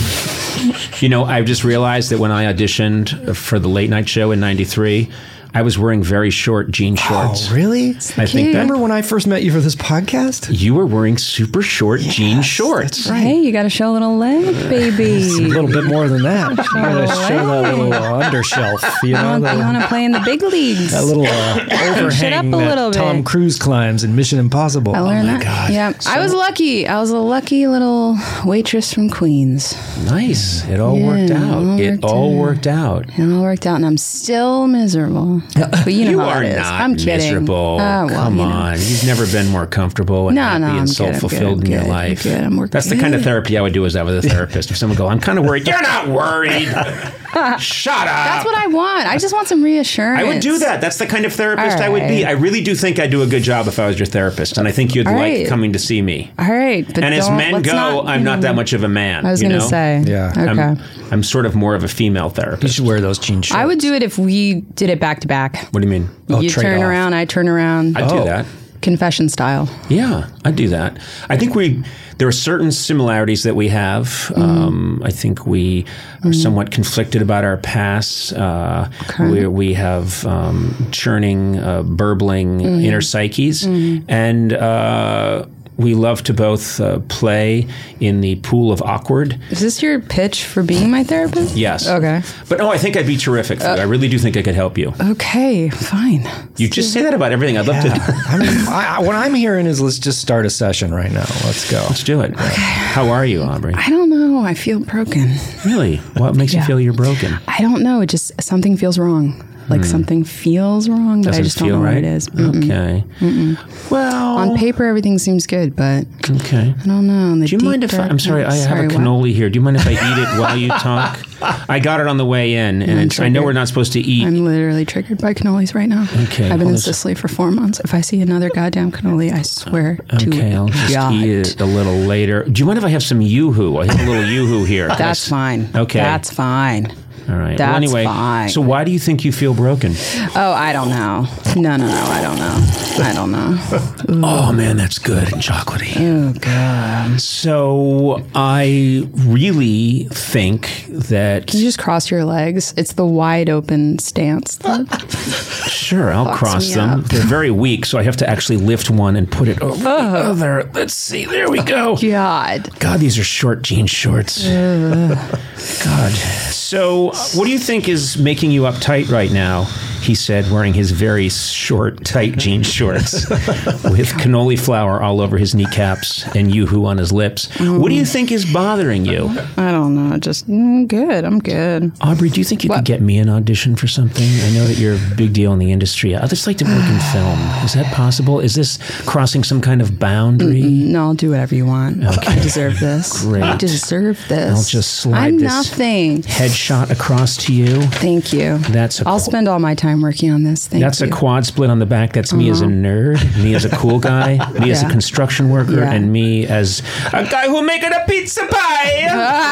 I've just realized that when I auditioned for the late night show in '93, I was wearing very short jean shorts. Oh, really? I think Remember when I first met you for this podcast? You were wearing super short jean shorts. Right. Hey, you got to show a little leg, baby. A little bit more than that. You got to show that little undershelf. You want to play in the big leagues. That little overhang up a little that Tom Cruise climbs in Mission Impossible. I learned that. God. Yeah, I was lucky. I was a lucky little waitress from Queens. Nice. It all worked out. It all worked out. It all worked out, and I'm still miserable. But you know how it is. I'm kidding. Miserable. Come on. You've never been more comfortable and happy and self-fulfilled in your life. I'm working. That's the kind of therapy I would do as I was a therapist. If someone go, I'm kind of worried. You're not worried. Shut up. That's what I want. I just want some reassurance. I would do that. That's the kind of therapist I would be. I really do think I'd do a good job if I was your therapist. And I think you'd like coming to see me. All right. But and as men go, I'm not that much of a man. I was going to say. Yeah. Okay. I'm sort of more of a female therapist. You should wear those jean shorts. I would do it if we did it back to back. What do you mean? You turn around, I turn around. I'd do that. Confession style. Yeah, I'd do that. I think there are certain similarities that we have. I think we are somewhat conflicted about our pasts. We have churning, burbling inner psyches. And we love to both play in the pool of awkward. Is this your pitch for being my therapist? Yes. Okay. But I think I'd be terrific for you. I really do think I could help you. Okay, fine. You just say that about everything. I'd love to. What I'm hearing is let's just start a session right now. Let's go. Let's do it. Okay. How are you, Aubrey? I don't know. I feel broken. Really? What makes you feel you're broken? I don't know. It just, something feels wrong. Like something feels wrong, but I just don't know what it is. Okay. Well, on paper, everything seems good, but I don't know. Do you mind if I'm sorry, I have a cannoli here. Do you mind if I eat it while you talk? I got it on the way in, and I know we're not supposed to eat. I'm literally triggered by cannolis right now. Okay, I've been in Sicily for 4 months. If I see another goddamn cannoli, I swear to Okay, I'll just eat it a little later. Do you mind if I have some Yoo-hoo? I have a little Yoo-hoo here. That's fine. Okay. That's fine. All right. That's well, anyway, fine. So why do you think you feel broken? Oh, I don't know. No, I don't know. Oh, man, that's good and chocolatey. Oh, God. So I really think that... Can you just cross your legs? It's the wide open stance. Sure, I'll cross them. Up. They're very weak, so I have to actually lift one and put it over the other. Let's see. There we go. God, these are short jean shorts. God. So what do you think is making you uptight right now? He said, wearing his very short, tight jean shorts with cannoli flour all over his kneecaps and Yoo-hoo on his lips. What do you think is bothering you? I don't know. Just good. I'm good. Aubrey, do you think you could get me an audition for something? I know that you're a big deal in the industry. I'd just like to work in film. Is that possible? Is this crossing some kind of boundary? No, I'll do whatever you want. Okay. I deserve this. Great. I deserve this. I'll just slide I'm this nothing. headshot across to you. Thank you. I'll spend all my time working on this. That's a quad split on the back. That's me as a nerd, me as a cool guy, me as a construction worker, and me as a guy who making a pizza pie.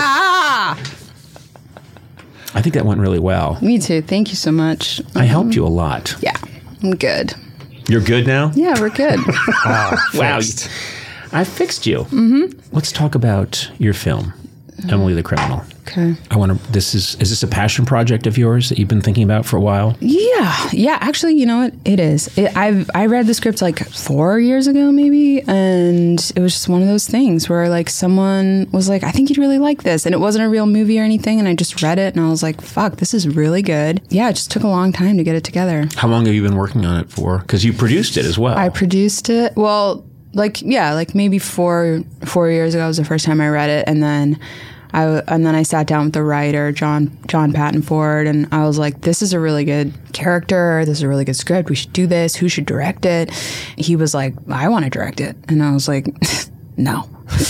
I think that went really well. Me too. Thank you so much. I helped you a lot. Yeah, I'm good. You're good now? Yeah, we're good. Wow. I fixed you. Let's talk about your film, Emily the Criminal. Okay. Is this a passion project of yours that you've been thinking about for a while? Yeah. Actually, you know what? It is. I read the script like 4 years ago, maybe, and it was just one of those things where like someone was like, "I think you'd really like this," and it wasn't a real movie or anything, and I just read it and I was like, "Fuck, this is really good." Yeah, it just took a long time to get it together. How long have you been working on it for? Because you produced it as well. I produced it. Well, like maybe 4 years ago was the first time I read it, and then I sat down with the writer, John Patton Ford, and I was like, this is a really good character. This is a really good script. We should do this. Who should direct it? He was like, I want to direct it. And I was like, no.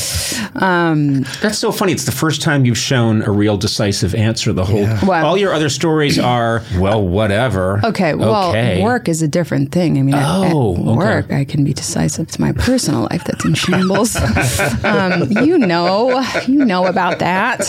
That's so funny. It's the first time you've shown a real decisive answer. All your other stories are, well, whatever. Okay. Well, work is a different thing. I mean, at work, I can be decisive. It's my personal life that's in shambles. You know about that.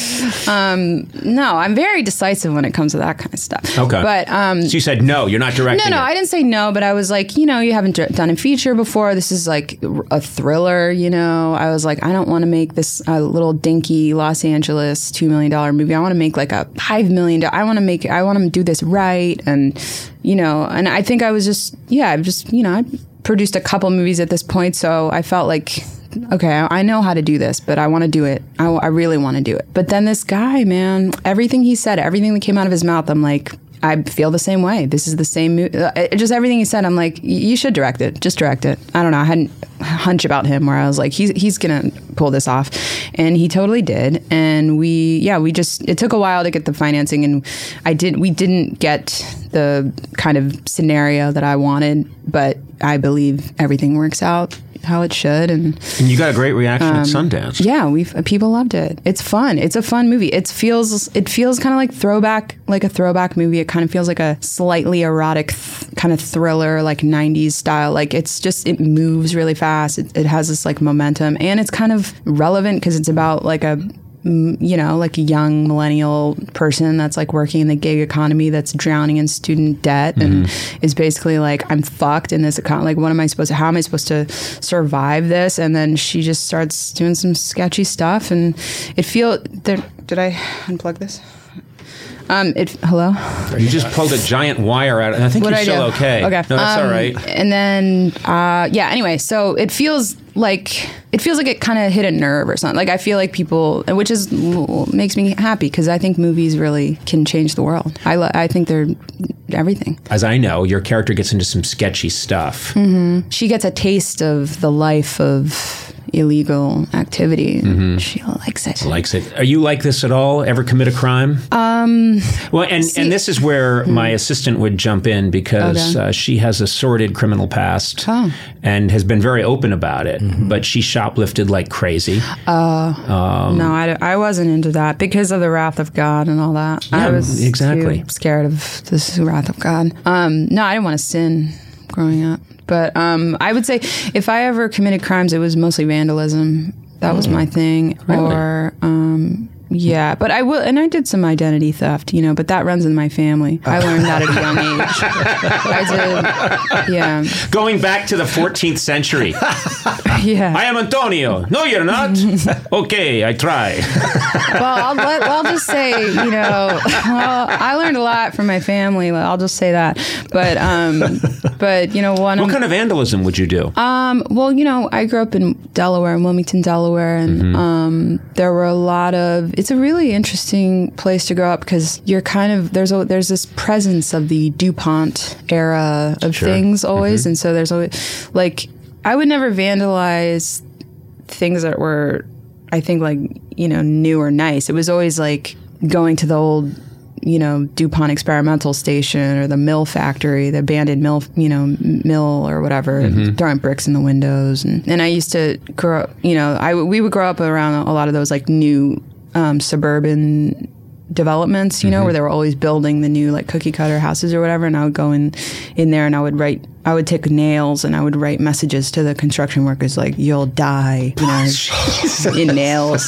No, I'm very decisive when it comes to that kind of stuff. Okay. But so you said no, you're not directing. No, I didn't say no, but I was like, you haven't done a feature before. This is like a thriller. I was like, I don't want to make this little dinky Los Angeles $2 million movie. I want to make like a $5 million. I want to do this right. And, and I think I was I produced a couple movies at this point. So I felt like, okay, I know how to do this, but I want to do it. I really want to do it. But then this guy, man, everything he said, everything that came out of his mouth, I'm like, I feel the same way. This is the same movie. Just everything he said, I'm like, you should direct it. Just direct it. I don't know. I hadn't a hunch about him where I was like, he's going to pull this off. And he totally did. And it took a while to get the financing, and we didn't get the kind of scenario that I wanted, but I believe everything works out how it should, and you got a great reaction at Sundance. Yeah, people loved it. It's fun. It's a fun movie. It feels kind of like a throwback movie. It kind of feels like a slightly erotic kind of thriller, like 90s style. Like it moves really fast. It has this like momentum, and it's kind of relevant because it's about like a young millennial person that's like working in the gig economy that's drowning in student debt and is basically like, I'm fucked in this economy. Like, how am I supposed to survive this? And then she just starts doing some sketchy stuff, and did I unplug this? Hello? You just pulled a giant wire out, and I think you're still okay. Okay. No, that's all right. And then, anyway, so it feels like it kind of hit a nerve or something. Like, I feel like people, which makes me happy because I think movies really can change the world. I think they're everything. As I know, your character gets into some sketchy stuff. Mm-hmm. She gets a taste of the life of, illegal activity. She likes it. Likes it. Are you like this at all? Ever commit a crime? Well, and this is where my assistant would jump in because she has a sordid criminal past and has been very open about it. But she shoplifted like crazy. No, I wasn't into that because of the wrath of God and all that. Yeah, I was exactly too scared of this wrath of God. No, I didn't want to sin growing up. But I would say if I ever committed crimes, it was mostly vandalism. That was my thing. Really? Or yeah, but I will, and I did some identity theft, but that runs in my family. I learned that at a young age. I did, yeah. Going back to the 14th century. Yeah. I am Antonio. No, you're not. Okay, I try. Well, I'll just say, I learned a lot from my family. I'll just say that. But what kind of vandalism would you do? Well, I grew up in Delaware, in Wilmington, Delaware, and there were a lot of. It's a really interesting place to grow up because you're kind of there's this presence of the DuPont era of things always, and so there's always I would never vandalize things that were, I think, new or nice. It was always like going to the old, DuPont experimental station or the mill factory, the abandoned mill or whatever, and throwing bricks in the windows. And I used to grow up, we would grow up around a lot of those new suburban developments, where they were always building the new cookie cutter houses or whatever. And I would go in there and I would take nails and I would write messages to the construction workers you'll die, in nails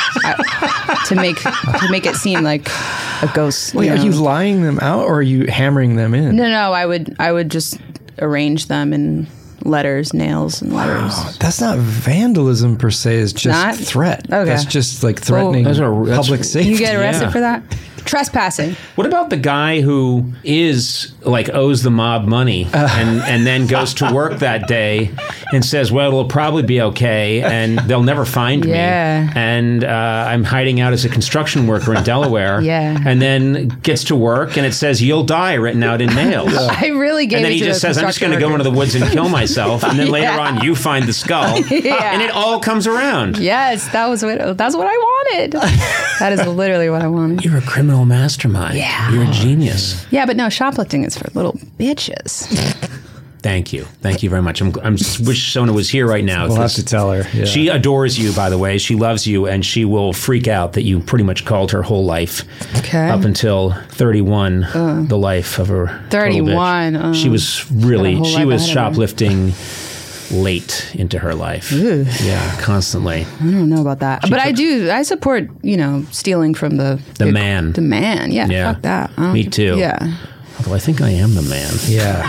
to make it seem like a ghost. Wait, are you lying them out or are you hammering them in? No, I would just arrange them in letters, nails and letters. Wow, that's not vandalism per se, it's just threat. Okay. That's just threatening public safety. You get arrested for that? Trespassing. What about the guy who is owes the mob money and then goes to work that day and says, well, it'll probably be okay and they'll never find me. And I'm hiding out as a construction worker in Delaware. And then gets to work and it says, you'll die written out in nails. I really gave it to the construction worker. And then he just says, I'm just going to go into the woods and kill myself. And then later on, you find the skull. And it all comes around. Yes, that's what I wanted. That is literally what I wanted. You're a criminal mastermind. Yeah. You're a genius. Yeah, but no, shoplifting is for little bitches. Thank you. Thank you very much. I wish Sona was here right now. We'll have to tell her. Yeah. She adores you, by the way. She loves you, and she will freak out that you pretty much called her whole life up until 31, the life of her 31. She was shoplifting late into her life. Ooh. Yeah, constantly. I don't know about that. But I support, stealing from the man. The man. Yeah. Fuck that. Me too. Yeah. Although I think I am the man. Yeah.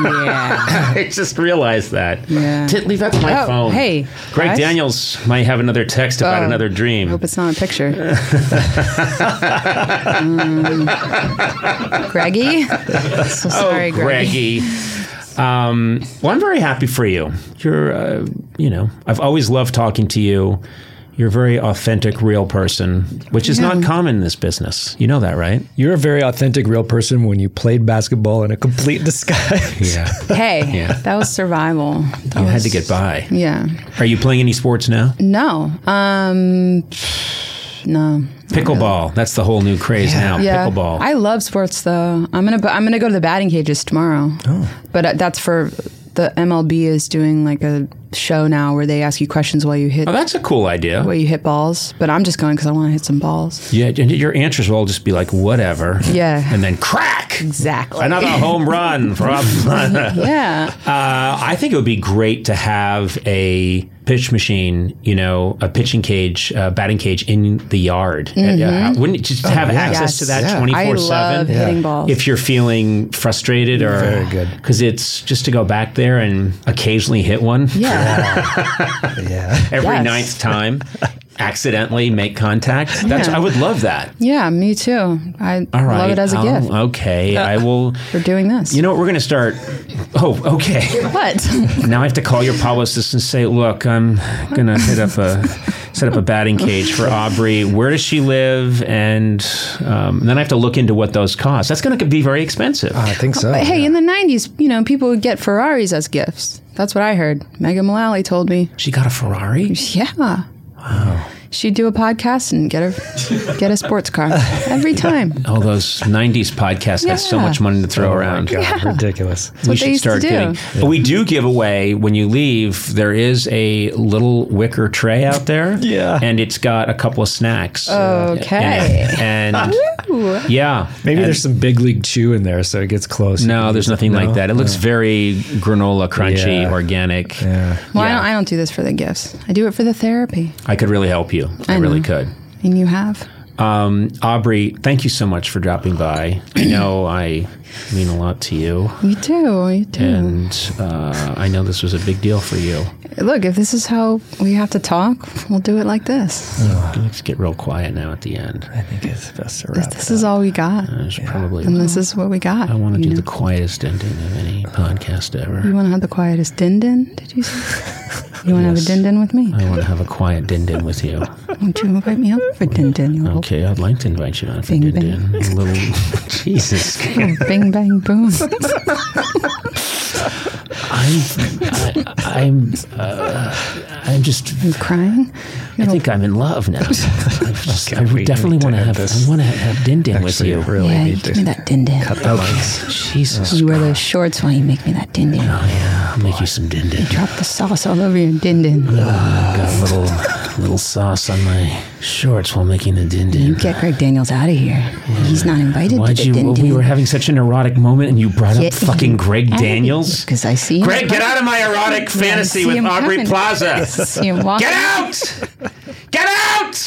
I just realized that. Yeah. Leave that to my phone. Hey. Greg guys? Daniels might have another text about another dream. I hope it's not a picture. Greggy? So sorry, Greggy. Well, I'm very happy for you. You're, I've always loved talking to you. You're a very authentic, real person, which is not common in this business. You know that, right? You're a very authentic, real person when you played basketball in a complete disguise. Yeah. Hey, that was survival. You had to get by. Yeah. Are you playing any sports now? No. No. Pickleball. That's the whole new craze now. Yeah. Pickleball. I love sports though. I'm gonna go to the batting cages tomorrow. Oh. But that's for the MLB is doing a show now where they ask you questions while you hit. Oh, that's a cool idea. While you hit balls. But I'm just going because I want to hit some balls. Yeah, and your answers will all just be whatever. Yeah. And then crack. Exactly. Another home run from. Yeah. I think it would be great to have a pitch machine, a pitching cage, batting cage in the yard. Wouldn't it just have access to that 24/7? I love hitting balls. If you're feeling frustrated or very good, because it's just to go back there and occasionally hit one. Yeah. Every ninth time. Accidentally make contact. I would love that. Yeah, me too. I love it as a gift. Okay, I will. For doing this. You know what? We're going to start. Oh, okay. What? Now I have to call your publicist and say, look, I'm going to hit up a set up a batting cage for Aubrey. Where does she live? And then I have to look into what those cost. That's going to be very expensive. I think so. Hey, in the 90s, people would get Ferraris as gifts. That's what I heard. Megan Mullally told me. She got a Ferrari? Yeah. Wow. She'd do a podcast and get a sports car every time. All those 90s podcasts had so much money to throw around. God, Yeah. ridiculous. That's what they used to do. But we do give away, when you leave, there is a little wicker tray out there. Yeah. And it's got a couple of snacks. Okay. And Woo. yeah. Maybe And there's some Big League Chew in there so it gets close. no, there's nothing like that. It looks very granola, crunchy, Yeah. organic. Yeah. Well, Yeah. I don't do this for the gifts. I do it for the therapy. I could really help you. I really could. And you have. Aubrey, thank you so much for dropping by. I know I mean a lot to you. You do. You do. And I know this was a big deal for you. Look, if this is how we have to talk, we'll do it like this. Let's get real quiet now at the end. I think it's best to wrap This is all we got. Probably. And this is what we got. I want to do the quietest ending of any podcast ever. You want to have the quietest din-din, did you say? You want to have a din-din with me? I want to have a quiet din-din with you. Won't you invite me up for din-din? You little Okay, I'd like to invite you on for Bing, din-din. A little, Jesus. bing, bang, boom. I'm just. Are you crying? I think I'm in love now. I definitely want to have din-din with you. Yeah, give me that din-din. Jesus. You wear those shorts while you make me that din-din. Oh yeah, I'll make you some din-din. Drop the sauce all over your din-din. Got a little sauce on my shorts while making the din-din. You get Greg Daniels out of here. He's not invited Why'd to the you? din-din. We were having such an erotic moment, and you brought up Get fucking Greg out of here, Daniels. 'cause I see him. Greg, get out of my erotic fantasy see with him Aubrey coming. Plaza. See him walking. Get out! Get out!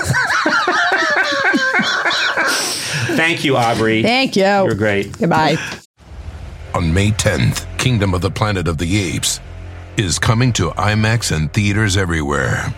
Thank you, Aubrey. Thank you. You're great. Goodbye. On May 10th, Kingdom of the Planet of the Apes is coming to IMAX and theaters everywhere.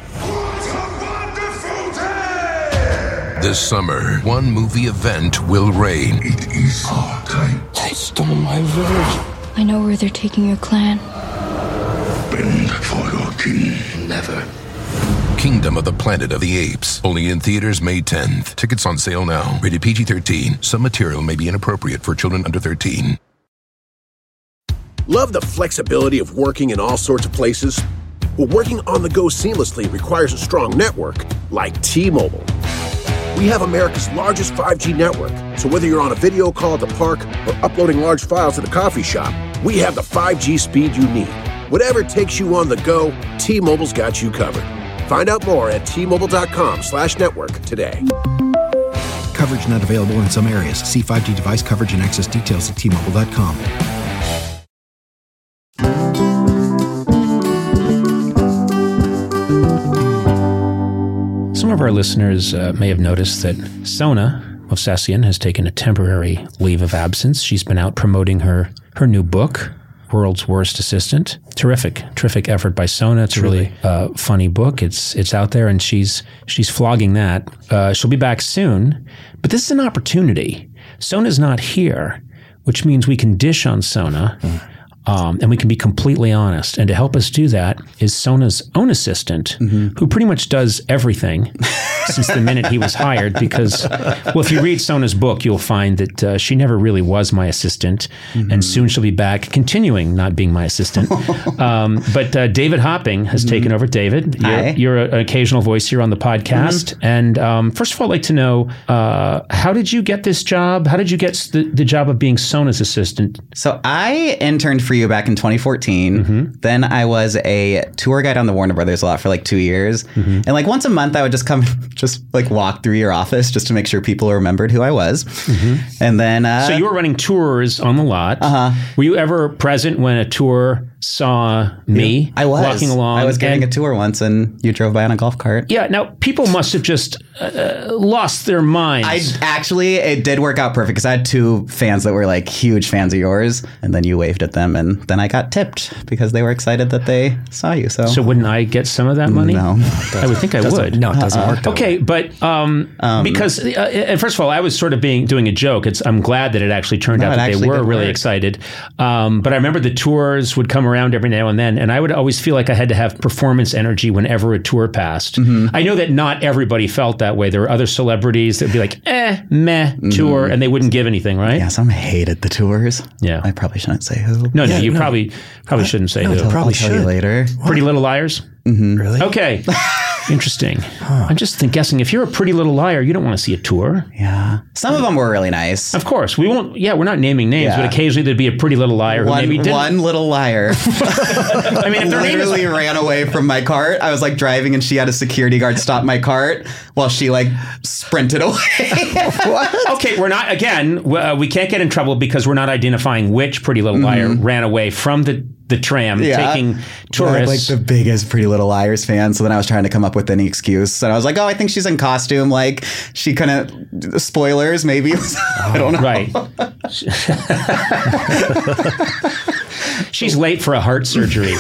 This summer, one movie event will reign. It is our time. They stole my village. I know where they're taking your clan. Bend for your king. Never. Kingdom of the Planet of the Apes. Only in theaters May 10th. Tickets on sale now. Rated PG-13. Some material may be inappropriate for children under 13. Love the flexibility of working in all sorts of places? Well, working on the go seamlessly requires a strong network like T-Mobile. We have America's largest 5G network, so whether you're on a video call at the park or uploading large files at a coffee shop, we have the 5G speed you need. Whatever takes you on the go, T-Mobile's got you covered. Find out more at T-Mobile.com/network today. Coverage not available in some areas. See 5G device coverage and access details at T-Mobile.com. Some of our listeners may have noticed that Sona Movsesian has taken a temporary leave of absence. She's been out promoting her new book, World's Worst Assistant. Terrific effort by Sona. It's a really funny book. It's out there, and she's flogging that. She'll be back soon, but this is an opportunity. Sona's not here, which means we can dish on Sona. And we can be completely honest. And to help us do that is Sona's own assistant, who pretty much does everything since the minute he was hired. Because, well, if you read Sona's book, you'll find that she never really was my assistant. And soon she'll be back, continuing not being my assistant. But David Hopping has taken over. David, you're an occasional voice here on the podcast. And first of all, I'd like to know, how did you get this job? How did you get the job of being Sona's assistant? So I interned for you back in 2014. Then I was a tour guide on the Warner Brothers lot for like 2 years. And like once a month I would just come, just like walk through your office just to make sure people remembered who I was. And then... so you were running tours on the lot. Were you ever present when a tour saw me I was walking along? I was getting a tour once and you drove by on a golf cart. Yeah, now people must have just lost their minds. It did work out perfect because I had two fans that were like huge fans of yours, and then you waved at them, and then I got tipped because they were excited that they saw you. So wouldn't I get some of that money? No. I would think I would. No, it doesn't work. Okay, but because first of all, I was sort of doing a joke. I'm glad that it actually turned out that they were really excited. But I remember the tours would come around every now and then, and I would always feel like I had to have performance energy whenever a tour passed. I know that not everybody felt that way. There were other celebrities that would be like, meh, tour, and they wouldn't give anything, right? Yeah, some hated the tours. Yeah. I probably shouldn't say who. No, you probably shouldn't say who. Probably tell you later. Pretty Little Liars? Really? Okay. Interesting. I'm just guessing, if you're a Pretty Little Liar, you don't want to see a tour. Yeah. Some of them were really nice. Of course. We won't, we're not naming names, but occasionally there'd be a Pretty Little Liar who maybe didn't. One little liar. I mean, if their name literally ran away from my cart. I was like driving and she had a security guard stop my cart while she like sprinted away. What? Okay, we're not, again, we can't get in trouble because we're not identifying which Pretty Little Liar ran away from the tram taking tourists. I'm like the biggest Pretty Little Liars fan, so then I was trying to come up with any excuse. And I was like, I think she's in costume. Like, she couldn't... Spoilers, maybe. I don't know. Right. She's late for a heart surgery.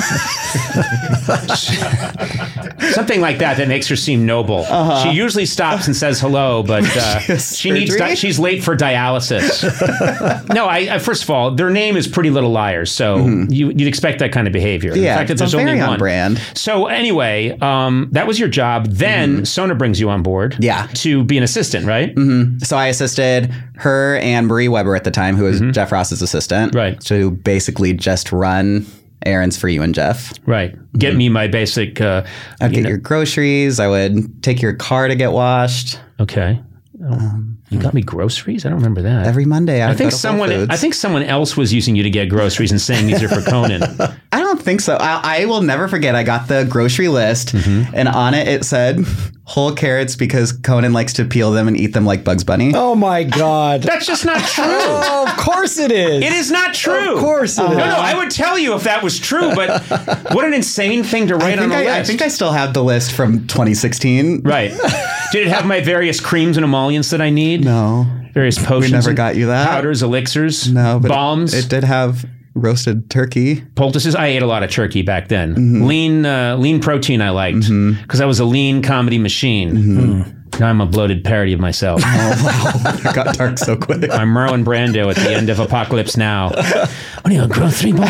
Something like that makes her seem noble. She usually stops and says hello, but she's late for dialysis. No, I first of all, their name is Pretty Little Liars, so you'd expect that kind of behavior. Yeah, the fact that there's very only one on brand. So anyway, that was your job. Then Sona brings you on board. Yeah. To be an assistant, right? So I assisted her and Marie Weber at the time, who was Jeff Ross's assistant. Right. To basically just run errands for you and Jeff. Right. Get me my basic... I'd get your groceries. I would take your car to get washed. Okay. You got me groceries? I don't remember that. Every Monday, I think someone else was using you to get groceries and saying these are for Conan. I don't think so. I will never forget. I got the grocery list, and on it said whole carrots because Conan likes to peel them and eat them like Bugs Bunny. Oh my God. That's just not true. Oh, of course it is. It is not true. Of course it is. No, I would tell you if that was true, but what an insane thing to write on a list. I think I still have the list from 2016. Right. Did it have my various creams and emollients that I need? No. Various potions. We never got you that. Powders, elixirs. No, but bombs. It did have roasted turkey. Poultices. I ate a lot of turkey back then. Lean protein I liked because I was a lean comedy machine. Now I'm a bloated parody of myself. Oh, wow. It got dark so quick. I'm Marlon Brando at the end of Apocalypse Now. What are you, a grocery boy?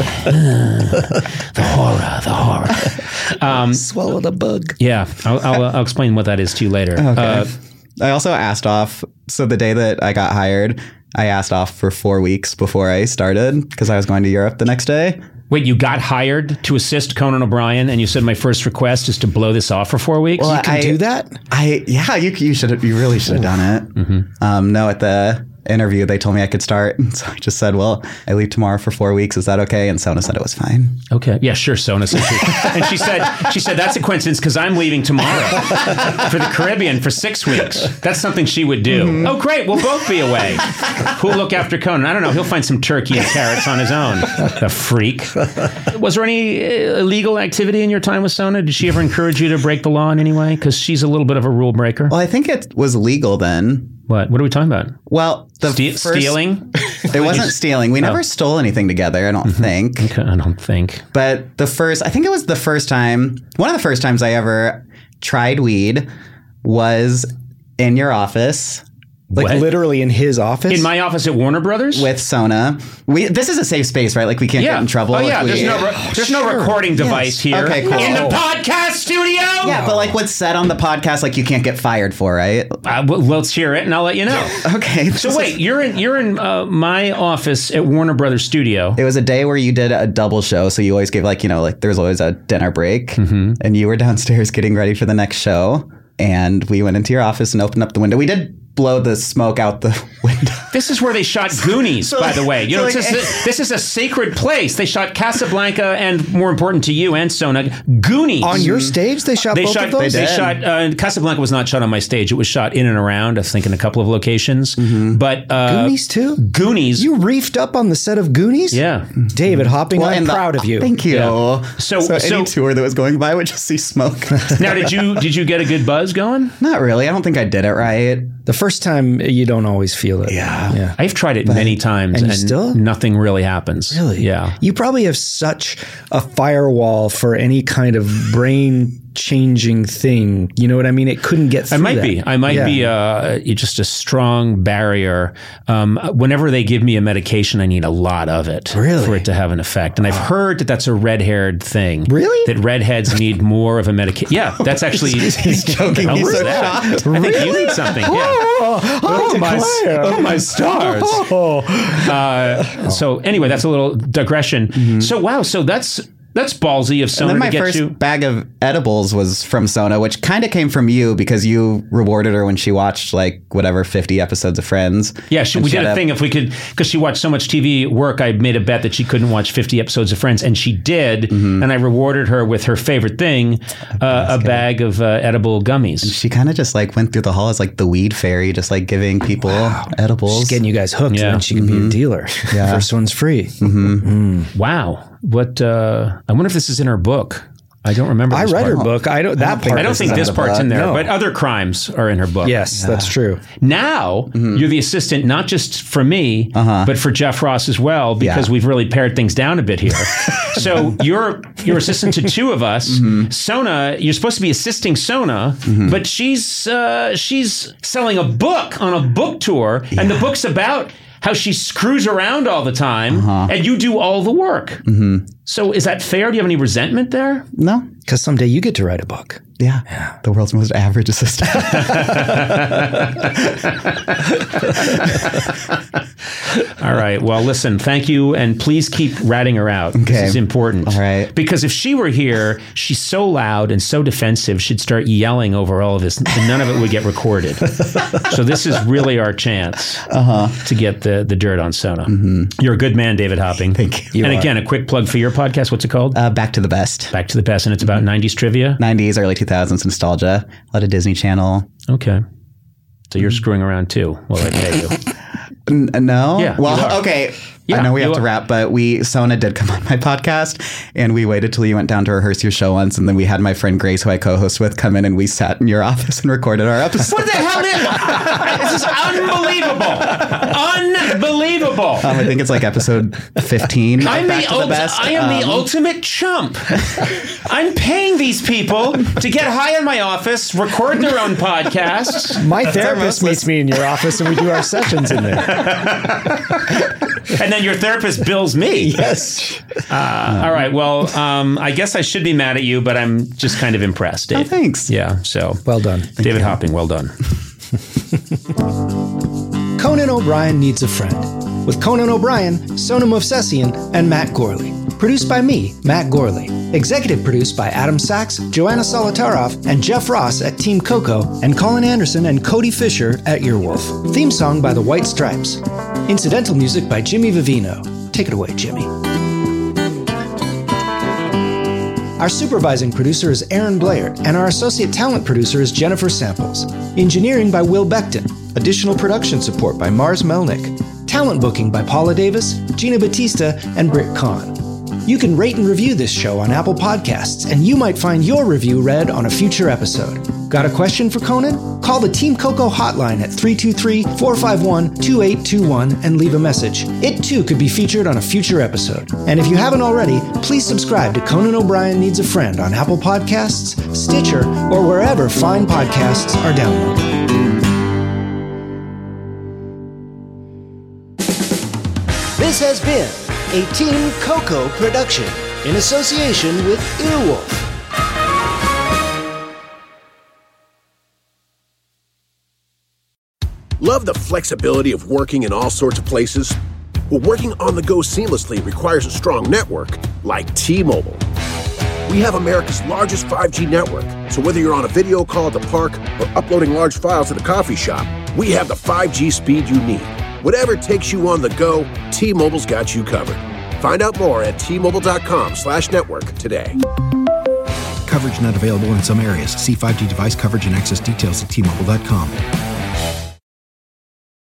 The horror. Swallow the bug. Yeah, I'll explain what that is to you later. Okay. I also asked off. So the day that I got hired, I asked off for 4 weeks before I started because I was going to Europe the next day. Wait, you got hired to assist Conan O'Brien, and you said my first request is to blow this off for 4 weeks? Well, you can do that? You really should have done it. No, at the interview, they told me I could start. So I just said, well, I leave tomorrow for 4 weeks. Is that okay? And Sona said it was fine. Okay. Yeah, sure. Sona said and she said, that's a coincidence because I'm leaving tomorrow for the Caribbean for 6 weeks. That's something she would do. Oh, great. We'll both be away. Who'll look after Conan? I don't know. He'll find some turkey and carrots on his own. The freak. Was there any illegal activity in your time with Sona? Did she ever encourage you to break the law in any way? Because she's a little bit of a rule breaker. Well, I think it was legal then. What are we talking about? Well, stealing? It wasn't stealing. We never stole anything together, I don't think. Okay, I don't think. But I think it was the first time, one of the first times I ever tried weed was in your office. Like literally in his office? In my office at Warner Brothers? With Sona. This is a safe space, right? Like we can't get in trouble. Oh, yeah. There's no recording device here. Okay, cool. In the podcast studio? Yeah, but like what's said on the podcast, like you can't get fired for, right? Let's hear it and I'll let you know. Okay. So wait, you're in my office at Warner Brothers studio. It was a day where you did a double show. So you always gave like there's always a dinner break. And you were downstairs getting ready for the next show. And we went into your office and opened up the window. We did blow the smoke out the window. This is where they shot Goonies, by the way. You know, this is a sacred place. They shot Casablanca and, more important to you and Sona, Goonies. On your stage, they shot both of those? They shot Casablanca was not shot on my stage. It was shot in and around, I think, in a couple of locations. But Goonies too? Goonies. You reefed up on the set of Goonies? Yeah. David Hopping, I'm proud of you. Thank you. Yeah. So any tour that was going by would just see smoke. Now, did you get a good buzz going? Not really. I don't think I did it right. The first time, you don't always feel it. Yeah. I've tried it many times and still? Nothing really happens. Really? Yeah. You probably have such a firewall for any kind of brain changing thing. You know what I mean? It couldn't get through I might be just a strong barrier. Whenever they give me a medication, I need a lot of it for it to have an effect. And I've heard that that's a red-haired thing. Really? That redheads need more of a medication. Yeah, that's actually... He's joking. He's so shocked. I think you need something. Yeah. My stars. So anyway, that's a little digression. Mm-hmm. So wow, so that's ballsy of Sona. And then my to get first bag of edibles was from Sona, which kind of came from you because you rewarded her when she watched like whatever 50 episodes of Friends. Yeah, we did a thing if we could, because she watched so much TV work. I made a bet that she couldn't watch 50 episodes of Friends, and she did. Mm-hmm. And I rewarded her with her favorite thing, a bag of edible gummies. And she kind of just like went through the hall as like the weed fairy, just like giving people edibles. She's getting you guys hooked, and then she can be a dealer. Yeah. First one's free. Mm-hmm. Wow. What? I wonder if this is in her book. I don't remember. I read her book. I don't think this part's in there, but other crimes are in her book. Yes, that's true. Now you're the assistant, not just for me, but for Jeff Ross as well, because we've really pared things down a bit here. So you're assistant to two of us. Sona, you're supposed to be assisting Sona, but she's selling a book on a book tour, and the book's about how she screws around all the time, and you do all the work. So is that fair? Do you have any resentment there? No. Because someday you get to write a book. Yeah. The world's most average assistant. All right. Well, listen, thank you. And please keep ratting her out. Okay. This is important. All right. Because if she were here, she's so loud and so defensive, she'd start yelling over all of this, and none of it would get recorded. So this is really our chance to get the dirt on Sona. You're a good man, David Hopping. Thank you. And again, a quick plug for your podcast. What's it called? Back to the Best. Back to the Best. And it's about 90s trivia? 90s, early 2000s nostalgia. A lot of Disney Channel. Okay. So you're screwing around too while I pay you. No? Yeah. Well, okay. Yeah, I know we have to wrap, but Sona did come on my podcast, and we waited till you went down to rehearse your show once, and then we had my friend Grace, who I co-host with, come in, and we sat in your office and recorded our episode. What the hell is this? Is unbelievable. Unbelievable. I think it's like episode 15. I am the ultimate chump. I'm paying these people to get high in my office, record their own podcasts. My therapist meets me in your office, and we do our sessions in there. And then your therapist bills me. Yes. All right. Well, I guess I should be mad at you, but I'm just kind of impressed, Dave. Oh, thanks. Yeah. So well done. David Hopping, well done. Conan O'Brien Needs a Friend. With Conan O'Brien, Sona Movsesian, and Matt Gorley. Produced by me, Matt Gorley. Executive produced by Adam Sachs, Joanna Solotaroff, and Jeff Ross at Team Coco, and Colin Anderson and Cody Fisher at Earwolf. Theme song by The White Stripes. Incidental music by Jimmy Vivino. Take it away, Jimmy. Our supervising producer is Aaron Blair, and our associate talent producer is Jennifer Samples. Engineering by Will Beckton. Additional production support by Mars Melnick. Talent booking by Paula Davis, Gina Batista, and Britt Kahn. You can rate and review this show on Apple Podcasts, and you might find your review read on a future episode. Got a question for Conan? Call the Team Coco hotline at 323-451-2821 and leave a message. It too could be featured on a future episode. And if you haven't already, please subscribe to Conan O'Brien Needs a Friend on Apple Podcasts, Stitcher, or wherever fine podcasts are downloaded. This has been a Team Coco production in association with Earwolf. Love the flexibility of working in all sorts of places? Well, working on the go seamlessly requires a strong network like T-Mobile. We have America's largest 5G network, so whether you're on a video call at the park or uploading large files at a coffee shop, we have the 5G speed you need. Whatever takes you on the go, T-Mobile's got you covered. Find out more at T-Mobile.com/network today. Coverage not available in some areas. See 5G device coverage and access details at T-Mobile.com.